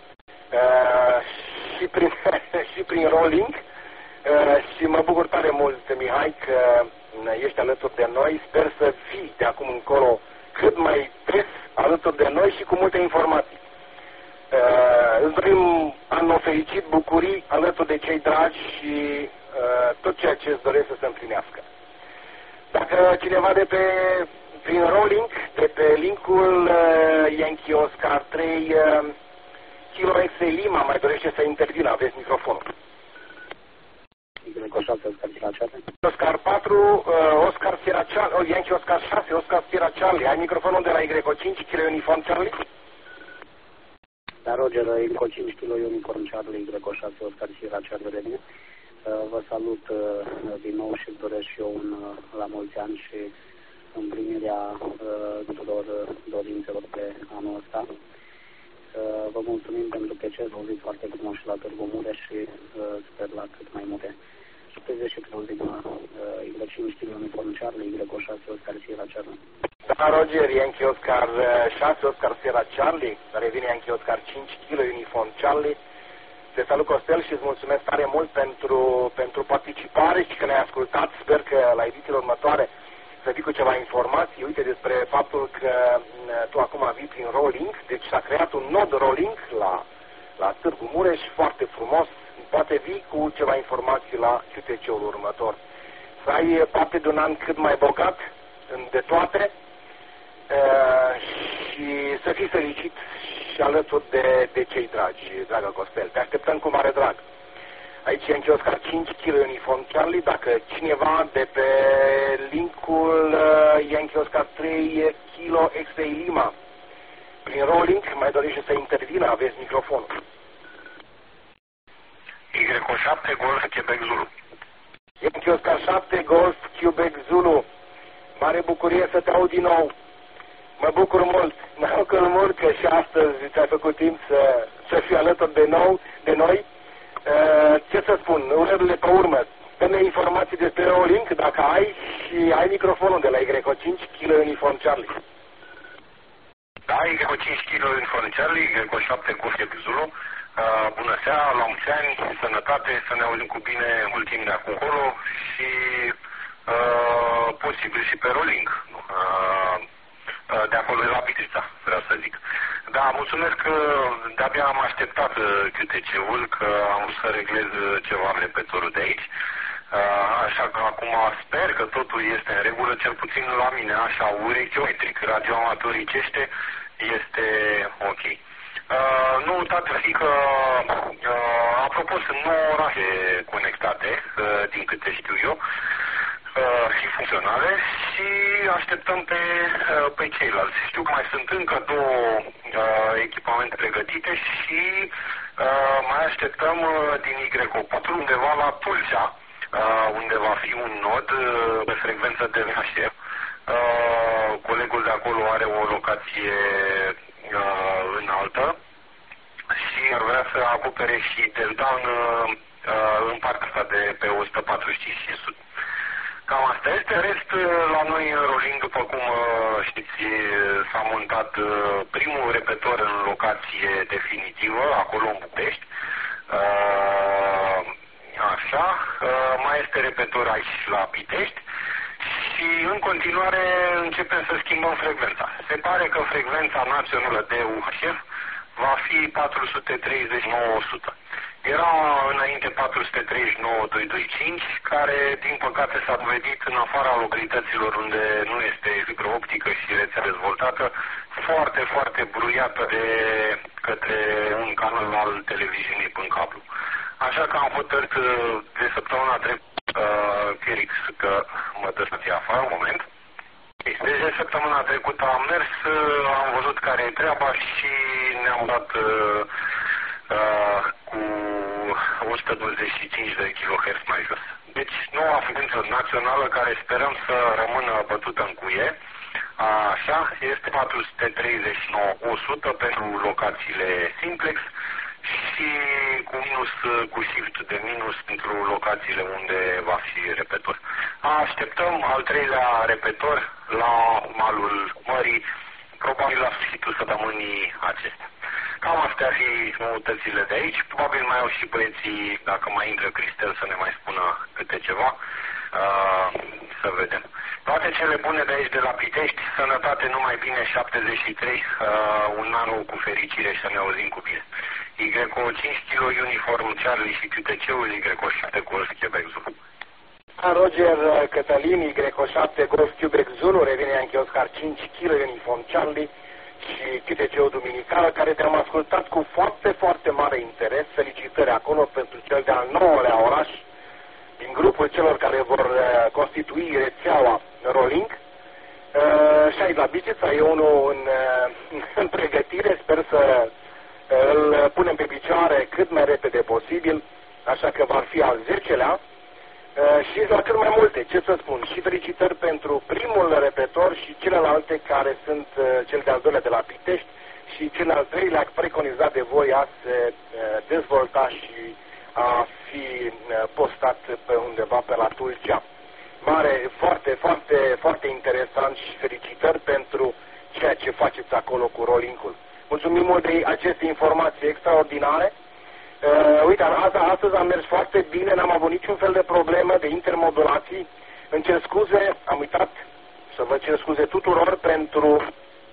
și prin rolling și mă bucur tare mult, Mihai, că ești alături de noi. Sper să fii de acum încolo cât mai des alături de noi și cu multe informații. Îți dorim anul fericit, bucurii alături de cei dragi și tot ceea ce îți doresc să se împlinească. Dacă cineva prin rolling, de pe linkul Yankee Oscar 3 Kilo X Lima mai dorește să intervină, aveți microfonul. Oscar 4, Oscar Sierra Charlie, Yankee Oscar 6, Oscar Sierra Charlie, ai microfonul de la Y5 Kilo Uniform Charlie? Da, Roger, Y5 Kilo Uniform Charlie, Y6 Oscar Sierra Charlie. Vă salut din nou și doresc și eu la mulți ani și împlinirea tuturor dorințelor pe anul ăsta. Vă mulțumim pentru că ce auzit foarte frumos și la Târgu Mureș și sper la cât mai multe surprize și că auzit Y5 Kilo Uniform Charlie, Y6 Oscar Sierra Charlie. Da, Roger, Yankee Oscar 6 Oscar Sierra Charlie, revine Yankee Oscar 5 Kilo Uniform Charlie. Te salut, Costel, și îți mulțumesc tare mult pentru participare și că ne-ai ascultat. Sper că la edițiile următoare să vii cu ceva informații. Uite, despre faptul că tu acum vii prin rolling, deci s-a creat un nod rolling la Târgu Mureș, foarte frumos. Poate vii cu ceva informații la QTC-ul următor. Să ai parte de un an cât mai bogat de toate și să fii fericit și alături de cei dragi, dragă Costel. Te așteptăm cu mare drag. Aici e Yankee Oscar 5 Kilo Uniform Charlie. Dacă cineva de pe linkul Yankee Oscar 3 Kilo X-Ray Lima prin rolling mai dorește să intervină, aveți microfonul. Y7 Golf Quebec Zulu. Yankee Oscar 7 Golf Quebec Zulu. Mare bucurie să te aud din nou. Mă bucur mult. Mă mult că și astăzi ți-ai făcut timp să fii alături de noi. Ce să spun, urările pe urmă. Dă-ne informații despre rolling, dacă ai, și ai microfonul de la Y5 Kilo Uniform Charlie. Da, Y5 Kilo Uniform Charlie, Y7 Golf Quebec Zulu. Bună seara, la mulți ani, sănătate, să ne auzim cu bine mult timp de acum încolo și posibil și pe rolling. De acolo de la Bistrița, vreau să zic. Da, mulțumesc că de-abia am așteptat QTC-ul, că am să reglez ceva repetitorul de aici. Așa că acum sper că totul este în regulă, cel puțin la mine, așa, urechiometric, radioamatoricește, este ok. Nu uitați să zic că, apropo, sunt 9 orașe conectate, din câte știu eu, și funcționale, și așteptăm pe ceilalți. Știu că mai sunt încă 2 echipamente pregătite și mai așteptăm din Y4 undeva la Tulcea, unde va fi un nod pe frecvență de VHF. Colegul de acolo are o locație înaltă și ar vrea să acopere și delta în partea asta de pe 145 și sud. Cam asta este. Rest, la noi în rolling, după cum știți, s-a montat primul repetor în locație definitivă, acolo în București. Așa, mai este repetor aici la Pitești și în continuare începem să schimbăm frecvența. Se pare că frecvența națională de UHF va fi 430-900. Era înainte 439-225, care din păcate s-a dovedit în afara localităților unde nu este fibra optică și rețea dezvoltată, foarte, foarte bruiată de către un canal al televiziunii prin cablu. Așa că am hotărât de săptămâna trecută, Felix, că mă dă stația afară, un moment. Deci de săptămâna trecută am mers, am văzut care e treaba și ne-am dat cu 125 de kHz mai jos. Deci noua frecvență națională care sperăm să rămână bătută în cuie, așa, este 439-100 pentru locațiile simplex și cu shift de minus pentru locațiile unde va fi repetor. Așteptăm al treilea repetor la malul mării, probabil la sfârșitul săptămânii acestea. Cam astea ar fi noutățile de aici. Probabil mai au și băieții, dacă mai intră Cristel, să ne mai spună câte ceva. Să vedem. Toate cele bune de aici, de la Pitești, sănătate, numai bine, 73, un an cu fericire și să ne auzim cu bine. Y5 kg uniform Charlie și QTC-ul Y7 Golf Quebec Zulu. Roger Cătălin, Y7 Golf Quebec Zulu, revine Yankee Oscar 5 kg uniform Charlie și QTC-ul Duminicală, care te-am ascultat cu foarte, foarte mare interes. Felicitări acolo pentru cel de-al 9-lea oraș din grupul celor care vor constitui rețeaua Rolling. Și aici la Bistrița e unul în pregătire, sper să îl punem pe picioare cât mai repede posibil, așa că va fi al 10-lea și la cât mai multe, ce să spun, și felicitări pentru primul repetor și celelalte care sunt cel de-al doilea de la Pitești și cel al treilea preconizat de voi a se dezvolta și a fi postat pe undeva pe la Tulcea. Mare, foarte, foarte, foarte interesant și felicitări pentru ceea ce faceți acolo cu rolling-ul. Mulțumim mult de aceste informații extraordinare. Uite, astăzi am mers foarte bine, n-am avut niciun fel de problemă de intermodulații. Îmi cer scuze, am uitat să vă cer scuze tuturor pentru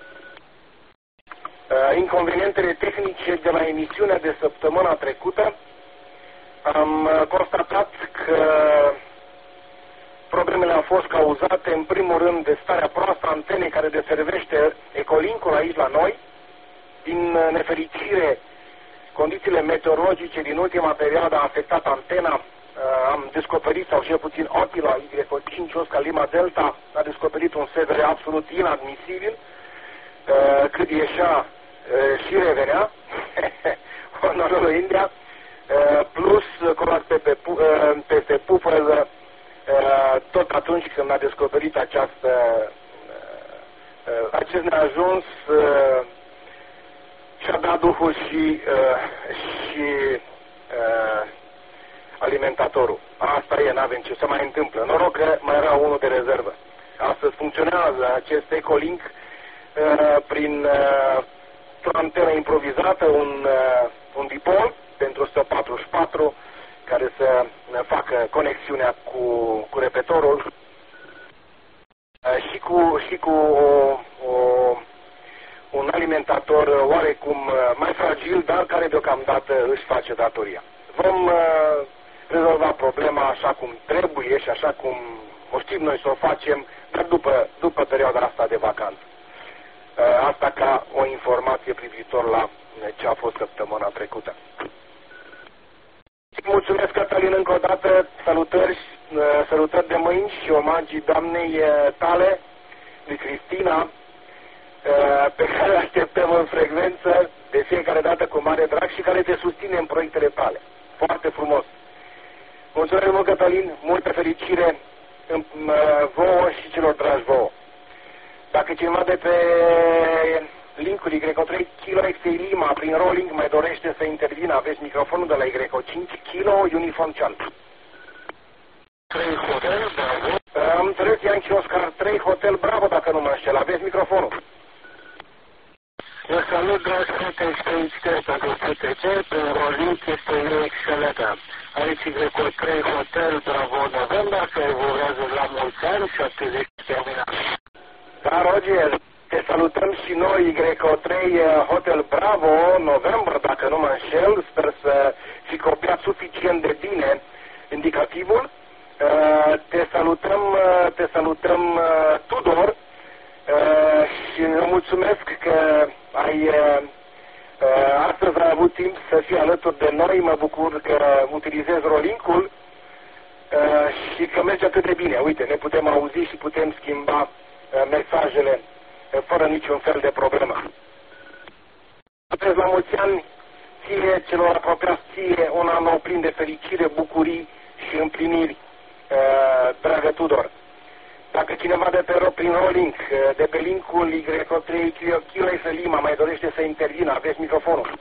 inconvenientele tehnice de la emisiunea de săptămâna trecută. Am constatat că problemele au fost cauzate în primul rând de starea proastă a antenei care deservește Ecolincul aici la noi. Din nefericire, condițiile meteorologice din ultima perioadă a afectat antena. Am descoperit, sau cel puțin ochii la Y5 Oscar Lima Delta a descoperit un SVR absolut inadmisibil. Cât ieșea și revenea onorul India, plus coroas peste pufăr, tot atunci când a descoperit acest neajuns, și-a dat duhul și alimentatorul. Asta e, n-avem ce să mai întâmplă. Noroc că mai era unul de rezervă. Astăzi funcționează acest Ecolink prin o antenă improvizată, un dipol pentru 144 care să facă conexiunea cu repetorul și cu un alimentator oarecum mai fragil, dar care deocamdată își face datoria. Vom rezolva problema așa cum trebuie și așa cum o știm noi să o facem, dar după perioada asta de vacanță. Asta ca o informație privitor la ce a fost săptămâna trecută. Mulțumesc, Cătălin, încă o dată, salutări de mâini și omagii doamnei tale, lui Cristina, pe care le așteptăm în frecvență de fiecare dată cu mare drag și care te susține în proiectele tale. Foarte frumos. Mulțumesc mult, Cătălin, multă fericire vouă și celor dragi vouă. Dacă cineva de pe linkul Y3 kg XA Lima prin rolling mai dorește să intervină, aveți microfonul de la Y5 kg uniform Charlie. 3 Hotel Bravo. Am înțeles, Yankee Oscar 3 Hotel Bravo, dacă nu mă înșel. Aveți microfonul. Vă salut, dragi prieteni, și felicitări pentru QTC, prin rolling este excelentă. Aici Y3 Hotel Bravo November, care vă urează la mulți ani și atât de terminat. Da, Roger, Te salutăm și noi, Greco 3 Hotel Bravo, November, dacă nu mă înșel. Sper să fi copiat suficient de bine indicativul. Te salutăm, Tudor, și îmi mulțumesc că astăzi ai avut timp să fii alături de noi. Mă bucur că utilizezi Rolink-ul și că merge atât de bine. Uite, ne putem auzi și putem schimba mesajele fără niciun fel de problemă. Mulțumesc la mulți ani ție, celor apropiați ție, un an nou plin de fericire, bucurii și împliniri, dragă Tudor. Dacă cineva de pe prin Rolink, de pe linkul Y3 Kilo Lima mai dorește să intervină, aveți microfonul.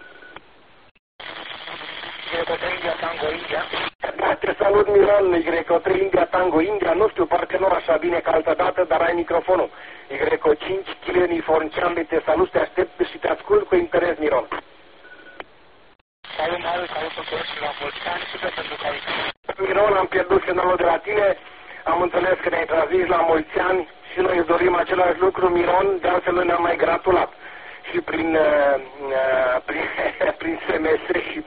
Y3 India Tango India. Da, te salut, Miron, Y3 India Tango India. Nu știu, parcă nu așa bine ca altă dată, dar ai microfonul. Y5 Kilo Uniform Charlie, te salut, te aștept și te ascult cu interes, Miron. Salut, Marius, salut tuturor și la mulți ani, super pentru calitate. Miron, am pierdut semnalul de la tine. Am înțeles că ne-ai transmis la mulți ani și noi îți dorim același lucru, Miron, de altfel ne-am mai gratulat și prin SMS și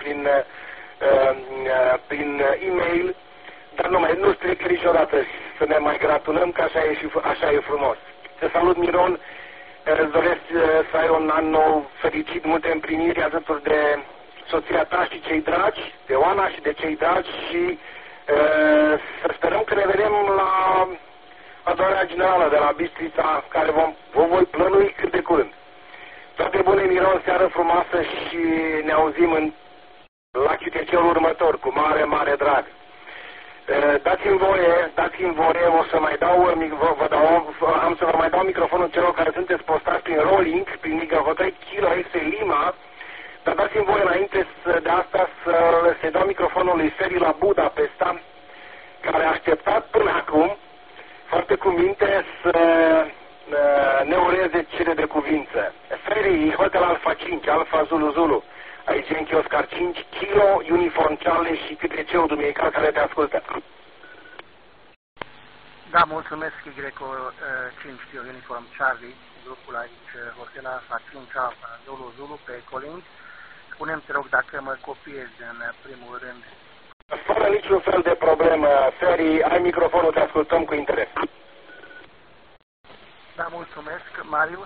prin e-mail, dar nu strică niciodată să ne mai gratulăm, că așa e frumos. Te salut, Miron, îți doresc să ai un an nou fericit, multe împliniri alături de soția ta și cei dragi, de Oana și de cei dragi și să sperăm că ne vedem la adorarea generală de la Bistrița, care vă voi plănui cât de curând. Toate bune, Miron, seară frumoasă și ne auzim la QTC-ul următor, cu mare, mare drag. Dați-mi voie, o să mai am să vă mai dau microfonul celor care sunteți postați prin Rolink, prin Microfotai Kilo X Lima, dar dați-mi voie înainte de asta să dau microfonul lui Feri la Budapesta, care a așteptat până acum, foarte cu minte, să ne ureze cele de cuvință. Feri, Hotel Alfa 5, Alfa Zulu Zulu, aici în Oscar 5, Kilo, Uniform Charlie și QTC-ul duminical care te ascultă. Da, mulțumesc, Greco 5 Kilo Uniform Charlie, grupul aici, Hotel Alfa 5, Alfa Zulu Zulu, pe Colink. Spune-mi, te rog, dacă mă copiezi în primul rând. Fără niciun fel de problemă, Feri, ai microfonul, te ascultăm cu interes. Da, mulțumesc, Marius.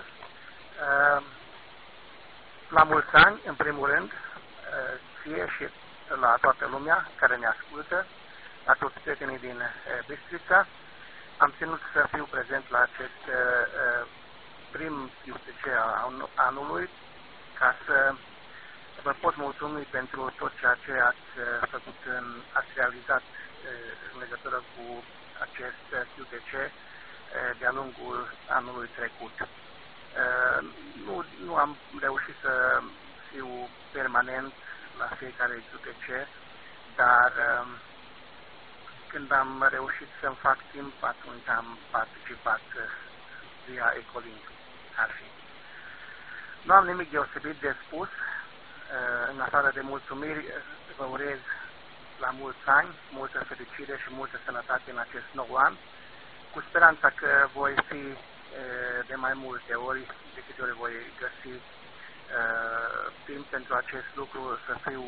La mulți ani, în primul rând, ție și la toată lumea care ne ascultă, la toți prietenii din Bistrița. Am ținut să fiu prezent la acest prim QTC a anului, ca să vă pot mulțumi pentru tot ceea ce ați realizat în legătură cu acest QTC de-a lungul anului trecut. Nu am reușit să fiu permanent la fiecare QTC, dar când am reușit să-mi fac timp, atunci am participat via Ecolink. Nu am nimic deosebit de spus. În afară de mulțumiri, vă urez la mulți ani, multă fericire și multă sănătate în acest nou an, cu speranța că voi fi de mai multe ori, de câte ori voi găsi timp pentru acest lucru, să fiu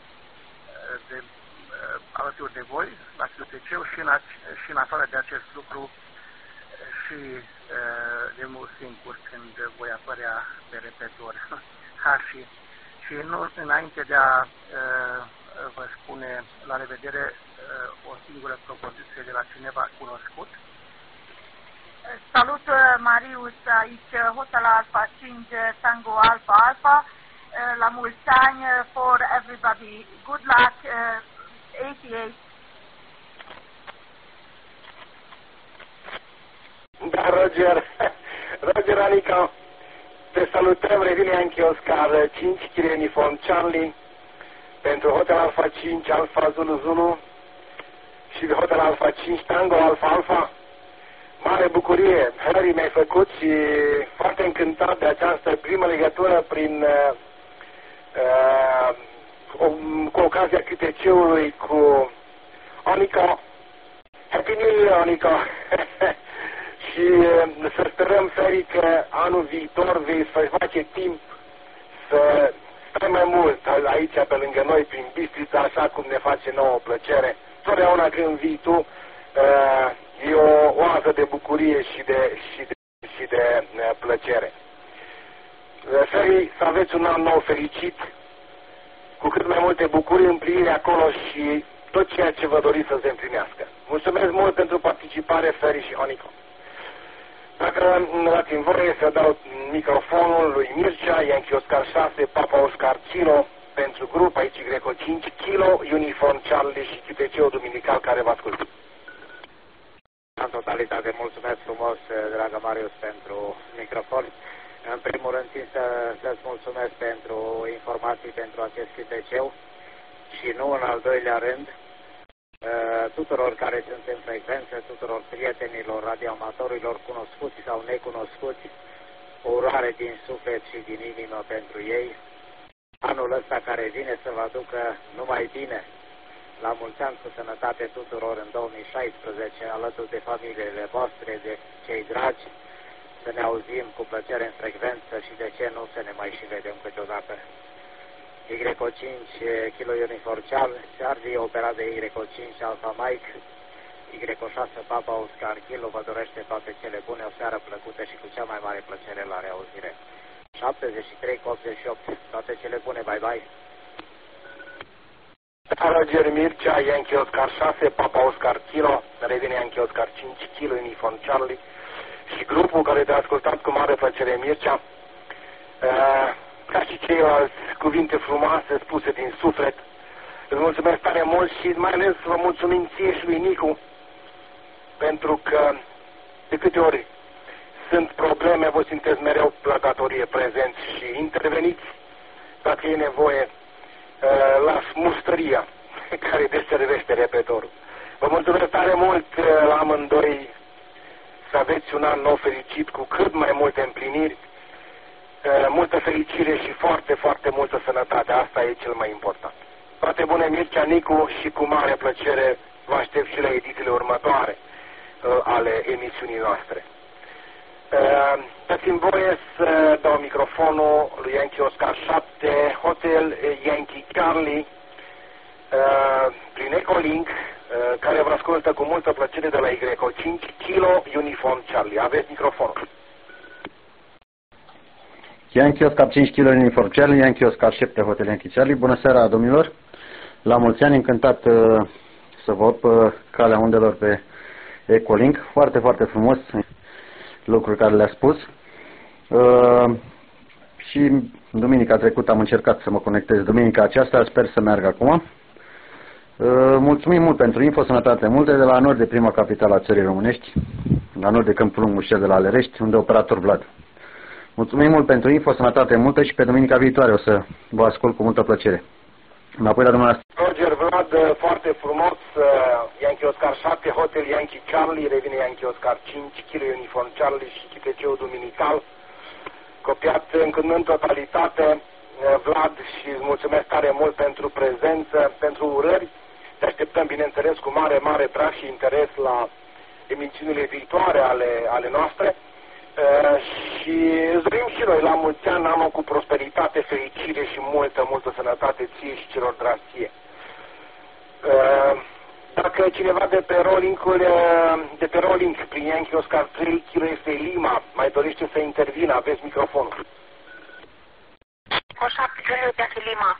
alături de voi la QTC și în afară de acest lucru și de mult singur când voi apărea pe repetor. Și înainte de a vă spune la revedere, o singură propoziție de la cineva cunoscut. Salut, Marius, aici Hotel Alfa 5 Tango Alfa Alfa. La mulți ani for everybody. Good luck, 88. Da, Roger Anica, te salutăm, revine anche Oscar 5 Kilo Uniform Charlie pentru Hotel Alfa 5 Alfa Zulu Zulu și Hotel Alfa 5 Tango Alfa Alfa. Mare bucurie, Harry, mi-ai făcut și foarte încântat de această primă legătură cu ocazia QTC-ului cu Anica. Happy New Year, Anica! Și și să sperăm, Feri, că anul viitor vei face timp să stai mai mult aici pe lângă noi prin Bistrița, așa cum ne face nouă plăcere. Totdeauna când vii tu, e o oază de bucurie și de plăcere. Feri, să aveți un an nou fericit, cu cât mai multe bucurii, împliniri acolo și tot ceea ce vă doriți să se împlinească. Mulțumesc mult pentru participare, Feri și Onico. Dacă dați-mi voie să dau microfonul lui Mircea, Yankee Oscar 6, Papa Oscar Kilo, pentru grup, aici Greco 5 Kilo, Uniform Charlie și QTC-ul Duminical care vă ascultă. În totalitate, mulțumesc frumos, dragă Marius, pentru microfon. În primul rând, țin să-ți mulțumesc pentru informații pentru acest QTC-ul și nu în al doilea rând, tuturor care sunt în frecvență, tuturor prietenilor, radioamatorilor, cunoscuți sau necunoscuți, o urare din suflet și din inimă pentru ei. Anul ăsta care vine să vă aducă numai bine. La mulți ani cu sănătate tuturor în 2016, alături de familiile voastre, de cei dragi, să ne auzim cu plăcere în frecvență și de ce nu să ne mai și vedem câteodată. Greco 5 Kilo Uniform Charlie, operat de Greco 5 Alpha Mike, Greco 6 Papa Oscar Kilo, vă dorește toate cele bune, o seară plăcută și cu cea mai mare plăcere la reauzire. 73 cu 88, toate cele bune, bye bye. Roger Mircea, Yankee Oscar 6, Papa Oscar Kilo, revine Yankee Oscar 5 Kilo Uniform Charlie și grupul care te-a ascultat cu mare plăcere, Mircea. Ca și ceilalți, cuvinte frumoase spuse din suflet. Îți mulțumesc tare mult și mai ales vă mulțumim ție și lui Nicu, pentru că de câte ori sunt probleme, voi sunteți mereu la datorie prezenți și interveniți dacă e nevoie la mustăria care deservește repetorul. Vă mulțumesc tare mult la amândoi, să aveți un an nou fericit cu cât mai multe împliniri, multă fericire și foarte, foarte multă sănătate. Asta e cel mai important. Toate bune, Mircea, Nicu, și cu mare plăcere vă aștept și la edițiile următoare ale emisiunii noastre. Dați-mi voie să dau microfonul lui Yankee Oscar 7, Hotel Yankee Charlie, prin Ecolink, care vă ascultă cu multă plăcere de la Greco 5 Kilo Uniform Charlie. Aveți microfonul. Yankee Oscar 5 Kilo Uniform Charlie, Yankee Oscar 7 Hotel Yankee Charlie. Bună seara, domnilor! La mulți ani, încântat să vă pe calea undelor pe Ecolink. Foarte, foarte frumos lucruri care le-a spus. Și duminica trecută am încercat să mă conectez. Duminica aceasta sper să meargă acum. Mulțumim mult pentru info, sănătate multe de la nord de prima capitală a țării românești, la nord de Câmpul Lung, Mușel de la Alerești, unde operator Vlad. Mulțumim mult pentru info, sănătate multă și pe duminica viitoare o să vă ascult cu multă plăcere. Înapoi la dumneavoastră. Roger Vlad, foarte frumos, Yankee Oscar 7, Hotel Yankee Charlie, revine Yankee Oscar 5, Kilo Uniform Charlie și QTC-ul Duminical, copiat în totalitate, Vlad, și îți mulțumesc tare mult pentru prezență, pentru urări. Te așteptăm, bineînțeles, cu mare, mare drag și interes la emisiunile viitoare ale noastre. Și îți dorim și noi la mulți ani, anul cu prosperitate, fericire și multă, multă sănătate ție și celor dragi ție. Dacă cineva de pe rolling prin Yankee Oscar 3 Kilo este Lima, mai dorește să intervină, aveți microfonul. O 7 Junior Yankee Lima.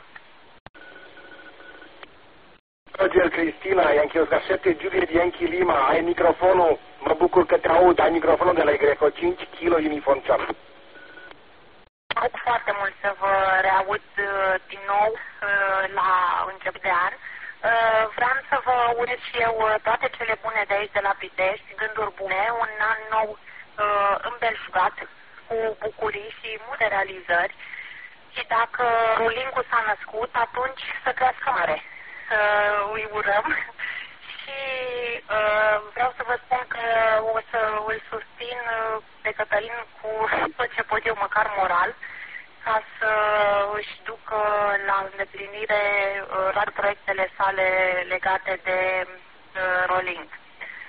Roger Cristina, Yankee Oscar 7 Juliet Yankee Lima, ai microfonul, mă bucur că te aud, ai microfonul de la Greco 5 Kilo Uniform Charlie. Mă bucur foarte mult să vă reaud din nou la început de an. Vreau să vă urez și eu toate cele bune de aici de la Pitești, gânduri bune, un an nou îmbelșugat, cu bucurii și multe realizări. Și dacă Rolingu s-a născut, atunci să crească mare. Îi urăm și vreau să vă spun că o să îl susțin pe Cătălin cu tot ce pot eu, măcar moral, ca să își ducă la îndeplinire toate proiectele sale legate de Roling.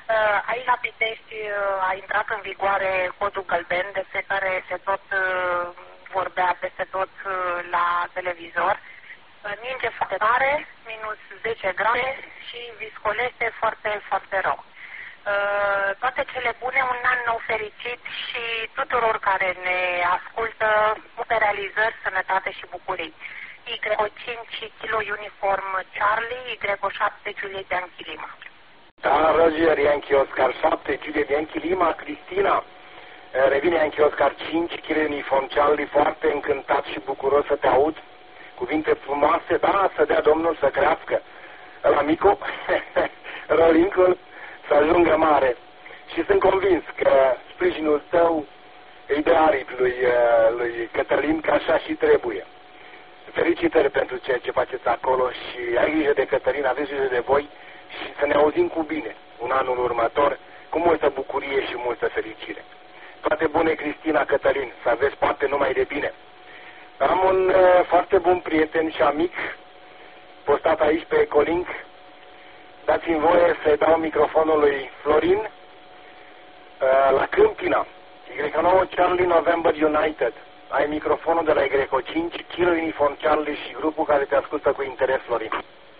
Aici la Pitești a intrat în vigoare codul galben, despre care se tot vorbea peste tot la televizor. Ninge foarte tare, minus 10 grade și viscolește foarte, foarte rău. Toate cele bune, un an nou fericit și tuturor care ne ascultă, multe realizări, sănătate și bucurii. Y5 Kilo Uniform Charlie, Y7 Juliet Yankee Lima. Da, Roger, Yankee Oscar 7, Juliet Yankee Lima, Cristina. Revine Yankee Oscar 5, Kilo Uniform Charlie, foarte încântat și bucuros să te aud. Cuvinte frumoase, da, să dea Domnul să crească. La micu, Rolincul, să ajungă mare. Și sunt convins că sprijinul tău îi dă aripi lui Cătălin, că așa și trebuie. Felicitări pentru ceea ce faceți acolo și ai grijă de Cătălin, aveți grijă de voi și să ne auzim cu bine un anul următor, cu multă bucurie și multă fericire. Toate bune, Cristina, Cătălin, să aveți parte numai de bine. Am un foarte bun prieten și amic, postat aici pe Ecolink. Dați-mi voie să dau microfonul lui Florin la Câmpina. Y9 Charlie November United. Ai microfonul de la Y5, Kilo Uniform Charlie și grupul care te ascultă cu interes, Florin.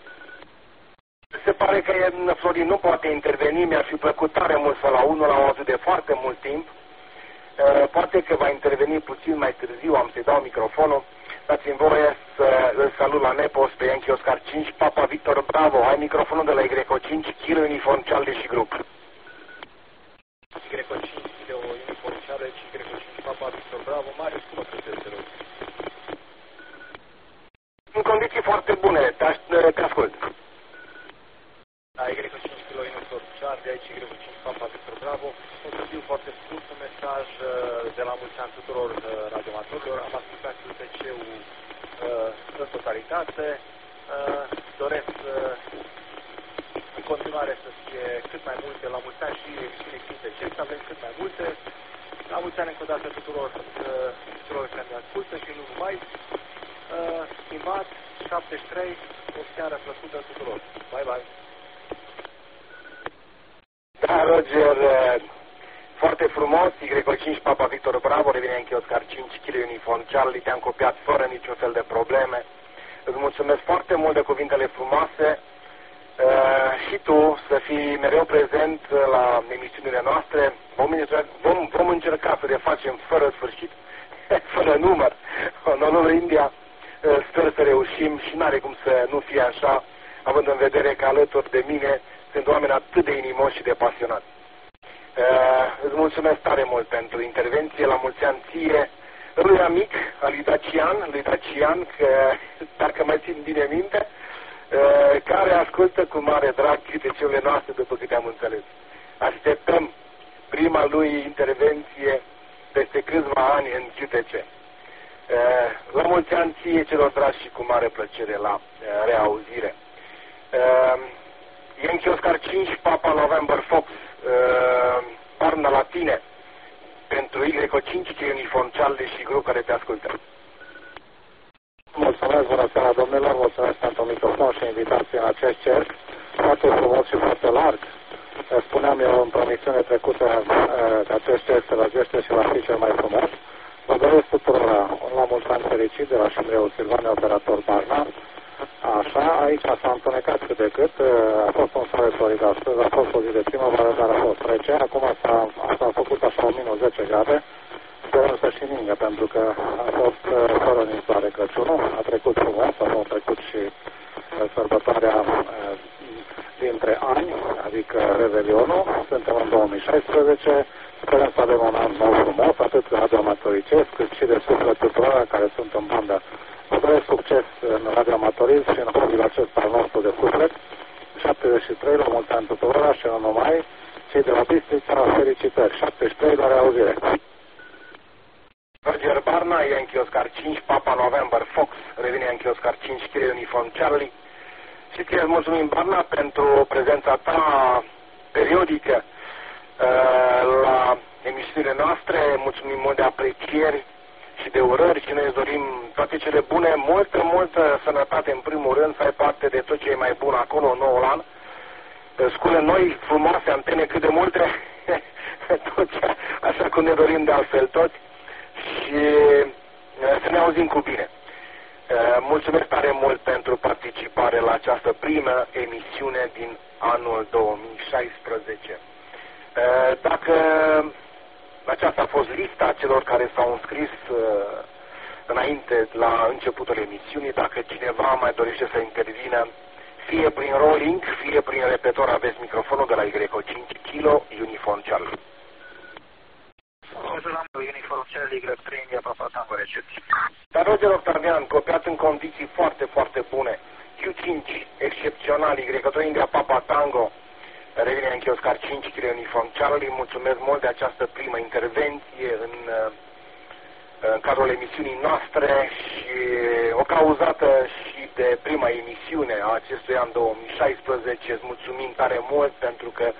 Se pare că Florin nu poate interveni, mi-ar fi plăcut tare mult să-l auzit de foarte mult timp. Poate că va interveni puțin mai târziu, am să-i dau microfonul. Dați-mi voie să îl salut la Nepos pe Yankee Oscar 5, Papa Victor Bravo. Ai microfonul de la Y5, Kilo Uniform Charlie și grup. Y5, Kilo Uniform Charlie și Y5, Papa Victor Bravo. Marius, cum o să te rog? În condiții foarte bune, te ascult. Da, Y5, Kilo Uniform Charlie, aici Y5, Papa Victor Bravo. O să fiu foarte scurt, un mesaj de la mulți ani tuturor radioamatorilor. Am ascultat UTC-ul în totalitate. Doresc în continuare să fie cât mai multe la mulți ani și emisiune UTC, să avem cât mai multe. La mulți ani încă o dată tuturor care ne ascultă și nu numai. Stimbat, 73, o seară plăcută tuturor. Bye, bye! Da, Roger, foarte frumos, Y5 Papa Victor Bravo, revine Yankee Oscar 5, Kilo Uniform Charlie, te-am copiat fără niciun fel de probleme. Îți mulțumesc foarte mult de cuvintele frumoase și tu să fii mereu prezent la emisiunile noastre. Vom încerca să le facem fără sfârșit, fără număr. Onorul India, sper să reușim și n-are cum să nu fie așa, având în vedere că alături de mine sunt oameni atât de inimoși și de pasionați. Îți mulțumesc tare mult pentru intervenție, la mulți ani ție, lui amic, al lui Dacian, că, dacă mai țin bine minte, care ascultă cu mare drag câteciurile noastre, după câte am înțeles. Așteptăm prima lui intervenție peste câțiva ani în QTC. La mulți ani ție, celor dragi, și cu mare plăcere la reauzire. Yankee Oscar 5, Papa November Fox, Barna la tine, pentru Y5, Uniform Charlie și grup care te ascultă. Mulțumesc, bună seara, domnilor, mulțumesc pentru microfon și invitație în acest cerc, foarte frumos și foarte larg. Spuneam eu în promisiune trecută că acest cerc se lăgește și va fi cel mai frumos. Vă doresc tuturor la mulți ani fericit de la Șimreu Silvane, operator Barna. Așa, aici s-a întunecat cât de cât, a fost un soare florid astăzi, a fost o zi de primăvară, dar a fost rece, acum s-a făcut așa minus 10 grade, sperăm să și ningă, pentru că a fost fără ninsoare Crăciunul, a trecut frumos, a trecut și sărbătoarea dintre ani, adică Revelionul, suntem în 2016, sperăm să avem un an nou frumos, atât radioamatoricesc, cât și de suflet tuturor care sunt în bandă. Vă doresc succes în radioamatorism și în hobby-ul acesta al nostru de suflet. 73, la mulți ani tuturor și nu numai. Cei de la Bistrița, felicitări. 73, la reauzire. Roger Barna, Yankee Oscar 5, Papa November Fox, revine Yankee Oscar 5, Kilo Uniform Charlie. Și ție îți mulțumim, Barna, pentru prezența ta periodică la emisiunile noastre. Mulțumim mult de aprecieri și de urări și noi îți dorim toate cele bune, multă sănătate în primul rând, să ai parte de tot ce e mai bun acolo în noul an. scule noi, frumoase, antene cât de multe, toți, așa cum ne dorim de altfel toți, și să ne auzim cu bine. Mulțumesc tare mult pentru participare la această primă emisiune din anul 2016. Dacă aceasta a fost lista celor care s-au înscris înainte, la începutul emisiunii, dacă cineva mai dorește să intervină, fie prin rolling, fie prin repetor, aveți microfonul de la Y5 Kilo, Uniform Charlie. Uniform Charlie, Y3 India, Papa Tango, recepție. Dar Roger Octavian, copiat în condiții foarte, foarte bune, Q5, excepțional, Y3 India, Papa Tango, revine în Oscar 5 kg Uniform Charlie. Mulțumesc mult de această primă intervenție în cadrul emisiunii noastre și o cauzată și de prima emisiune a acestui an 2016. Îți mulțumim tare mult pentru că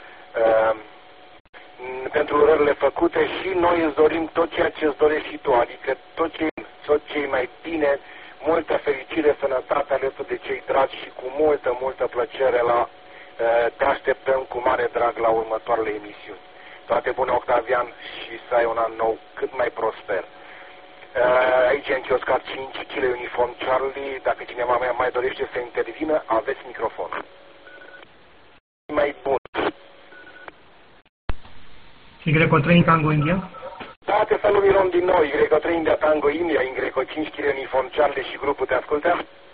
pentru urările făcute și noi îți dorim tot ceea ce îți dorești și tu, adică tot ce e mai bine, multă fericire, sănătate alături de cei dragi și cu multă, multă plăcere te așteptăm cu mare drag la următoarele emisiuni. Toate bune, Octavian, și să ai un an nou cât mai prosper. Aici în Oscar 5 kg Uniform Charlie, dacă cineva mai dorește să intervină, aveți microfonul. Mai bun. Y3 Tango India? Da, te salut, Miron, din nou. Y3 India Tango India, Y5 kg Uniform Charlie și grupul te ascultă.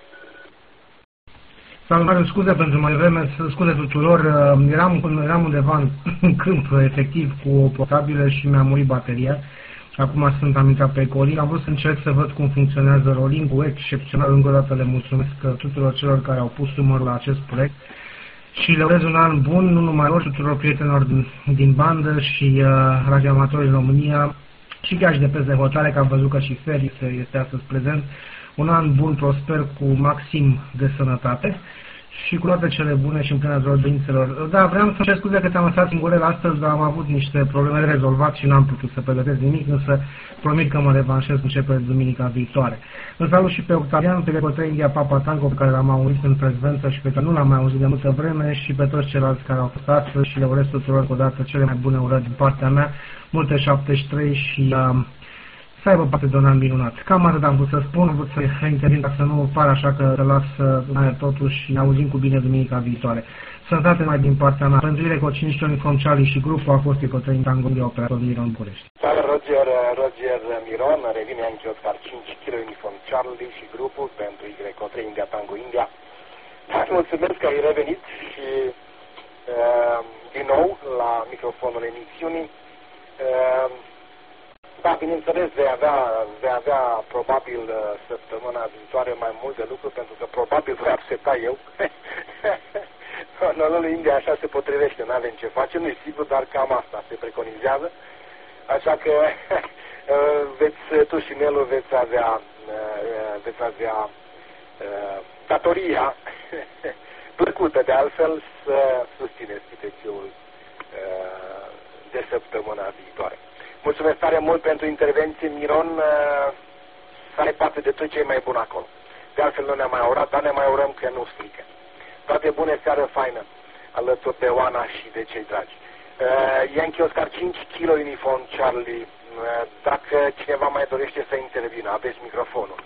Salut, scuze pentru mai vreme, scuze tuturor, eram undeva în câmp, efectiv, cu o portabilă și mi-a murit bateria. Acum am intrat pe Colin, am vrut să încerc să văd cum funcționează rolling-ul, excepțional, încă o dată le mulțumesc tuturor celor care au pus umăr la acest proiect și le urez un an bun, nu numai lor, tuturor prietenilor din bandă și radioamatorii în România și chiar și de peste hotare, că am văzut că și Fer este astăzi prezent. Un an bun, prosper, cu maxim de sănătate și cu toate cele bune și împlină dorințelor. Da, vreau să cer scuze că te-am lăsat singurel astăzi, dar am avut niște probleme de rezolvat și n-am putut să pregătesc nimic, însă promit că mă revanșez începere duminica viitoare. Îl salut și pe Octavian, pe Y3 India Papa Tango, pe care l-am auzit în frecvență și pe care nu l-am mai auzit de multă vreme, și pe toți ceilalți care au fost astăzi și le urez tuturor cu o dată cele mai bune urări din partea mea, multe 73 și să aibă parte de un an minunat. Cam atât am vrut să spun, am vrut să intervin ca să nu par așa că te las totuși și ne auzim cu bine duminica viitoare. Sănătate mai din partea mea. Pentru Y5 Uniform Charlie și grupul a fost Y3 Tango India, operator Miron Burești. Salut, Roger Miron, revine în Oscar 5 kg Uniform Charlie și grupul pentru Y3 India Tango India. Mulțumesc că ai revenit și din nou la microfonul emisiunii. Da, bineînțeles, vei avea probabil săptămâna viitoare mai mult de lucru, pentru că probabil voi accepta eu. În India așa se potrivește, n-avem ce face, nu e sigur, dar cam asta se preconizează. Așa că tu și Nelu veți avea datoria plăcută de altfel să susțineți chiteciul de săptămâna viitoare. Mulțumesc tare mult pentru intervenție, Miron, să ai parte de tot ce e mai bun acolo. De altfel nu ne-am mai aurat, dar ne mai aurăm că nu strică. Toate bune, seară faină, alături de Oana și de cei dragi. Yankee Oscar 5 kg Uniform Charlie, dacă cineva mai dorește să intervină, aveți microfonul.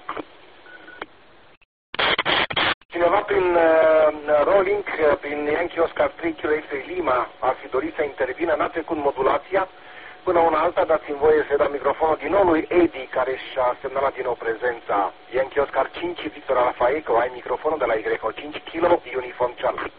Cineva prin rolling, prin Yankee Oscar 3 kg X-Ray Lima, ar fi dorit să intervină, n-a trecut modulația. Până una alta, dați-mi voie să dau microfonul din nou lui Eddie, care și-a semnalat din nou prezența. Yankee Oscar 5, Victor Alpha Echo, ai microfonul de la Y5 kg Uniform Charlie.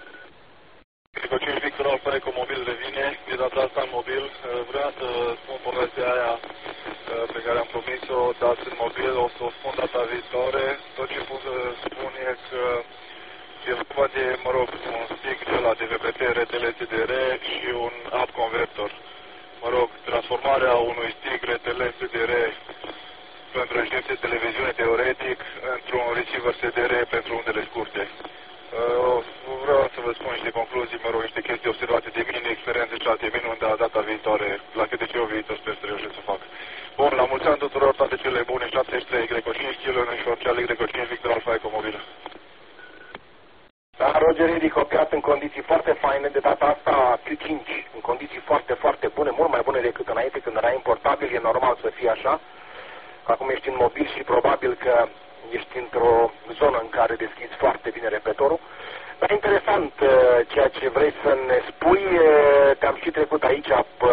Y5 Victor Alpha Echo mobil revine, de data asta în mobil. Vreau să spun povestea aia pe care am promis-o, dați în mobil, o să o spun data viitoare. Tot ce pot să spun e că e vorba de, un stick de la DVB-T, RTL, SDR și un up converter. Transformarea unui stick RTL SDR pentru recepție televiziune teoretic într-un receiver SDR pentru undele scurte. Vreau să vă spun niște concluzii, niște chestii observate de mine, experiențe și alte minuni, dar data viitoare, la câte ce o viitor, sper să reușesc să fac. Bun, la mulți ani tuturor, toate cele bune, 73, Y5 kg, Uniform Charlie, Y5 Victor Alpha Echo mobil. Dar Roger Eddy copiat în condiții foarte faine, de data asta Q5, în condiții foarte, foarte bune, mult mai bune decât înainte când era importabil, e normal să fie așa. Acum ești în mobil și probabil că ești într-o zonă în care deschizi foarte bine repetorul. Dar interesant ceea ce vrei să ne spui, te-am și trecut aici pe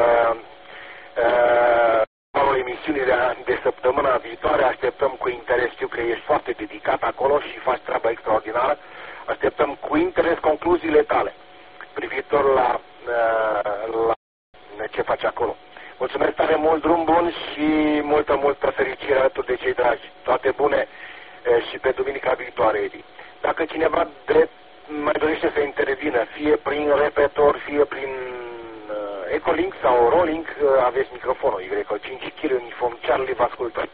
emisiunii de săptămâna viitoare, așteptăm cu interes, știu că ești foarte dedicat acolo și faci treaba extraordinară, așteptăm cu interes concluziile tale privitor la ce faci acolo. Mulțumesc tare mult, drum bun și multă fericire alături de cei dragi. Toate bune și pe duminica viitoare, Edi. Dacă cineva mai dorește să intervină, fie prin repetor, fie prin Ecolink sau Rolling, aveți microfonul Y5 kg uniform Charlie, vă ascultă.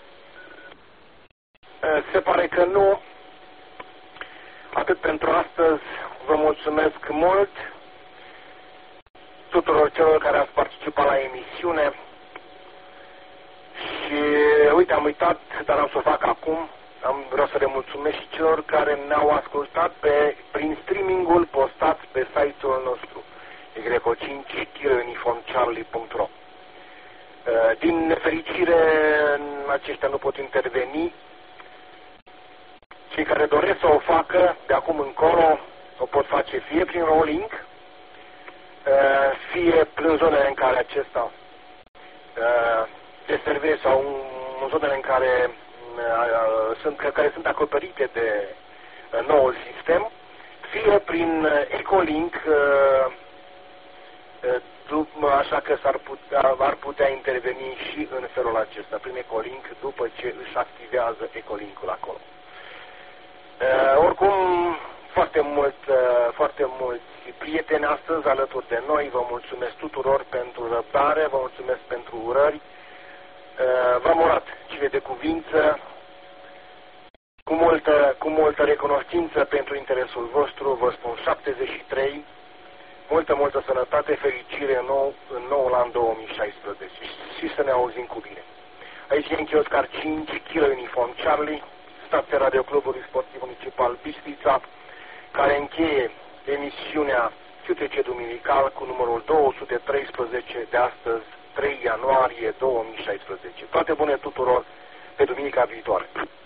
Se pare că nu. Atât pentru astăzi. Vă mulțumesc mult tuturor celor care ați participat la emisiune. Și uite, am uitat, dar am să o fac acum. Vreau să le mulțumesc și celor care ne-au ascultat prin streamingul postat pe site-ul nostru y5kuniformcharlie.ro. Din nefericire, aceștia nu pot interveni. Cei care doresc să o facă de acum încolo o pot face fie prin rolling, fie prin zonele în care acesta deservește sau în zonele în care sunt acoperite de noul sistem, fie prin Ecolink, așa că ar putea interveni și în felul acesta, prin Ecolink, după ce își activează Ecolink-ul acolo. Oricum, foarte mulți prieteni astăzi alături de noi, vă mulțumesc tuturor pentru răbdare, vă mulțumesc pentru urări, v-am urat cele de cuvință, cu multă recunoștință pentru interesul vostru, vă spun 73, multă sănătate, fericire în noul an 2016 și să ne auzim cu bine. Aici e în Chioscar 5, Kilo Uniform Charlie, stația Radioclubului Sportiv Municipal Bistrița, care încheie emisiunea QTC Duminical cu numărul 213 de astăzi, 3 ianuarie 2016. Toate bune tuturor pe duminica viitoare.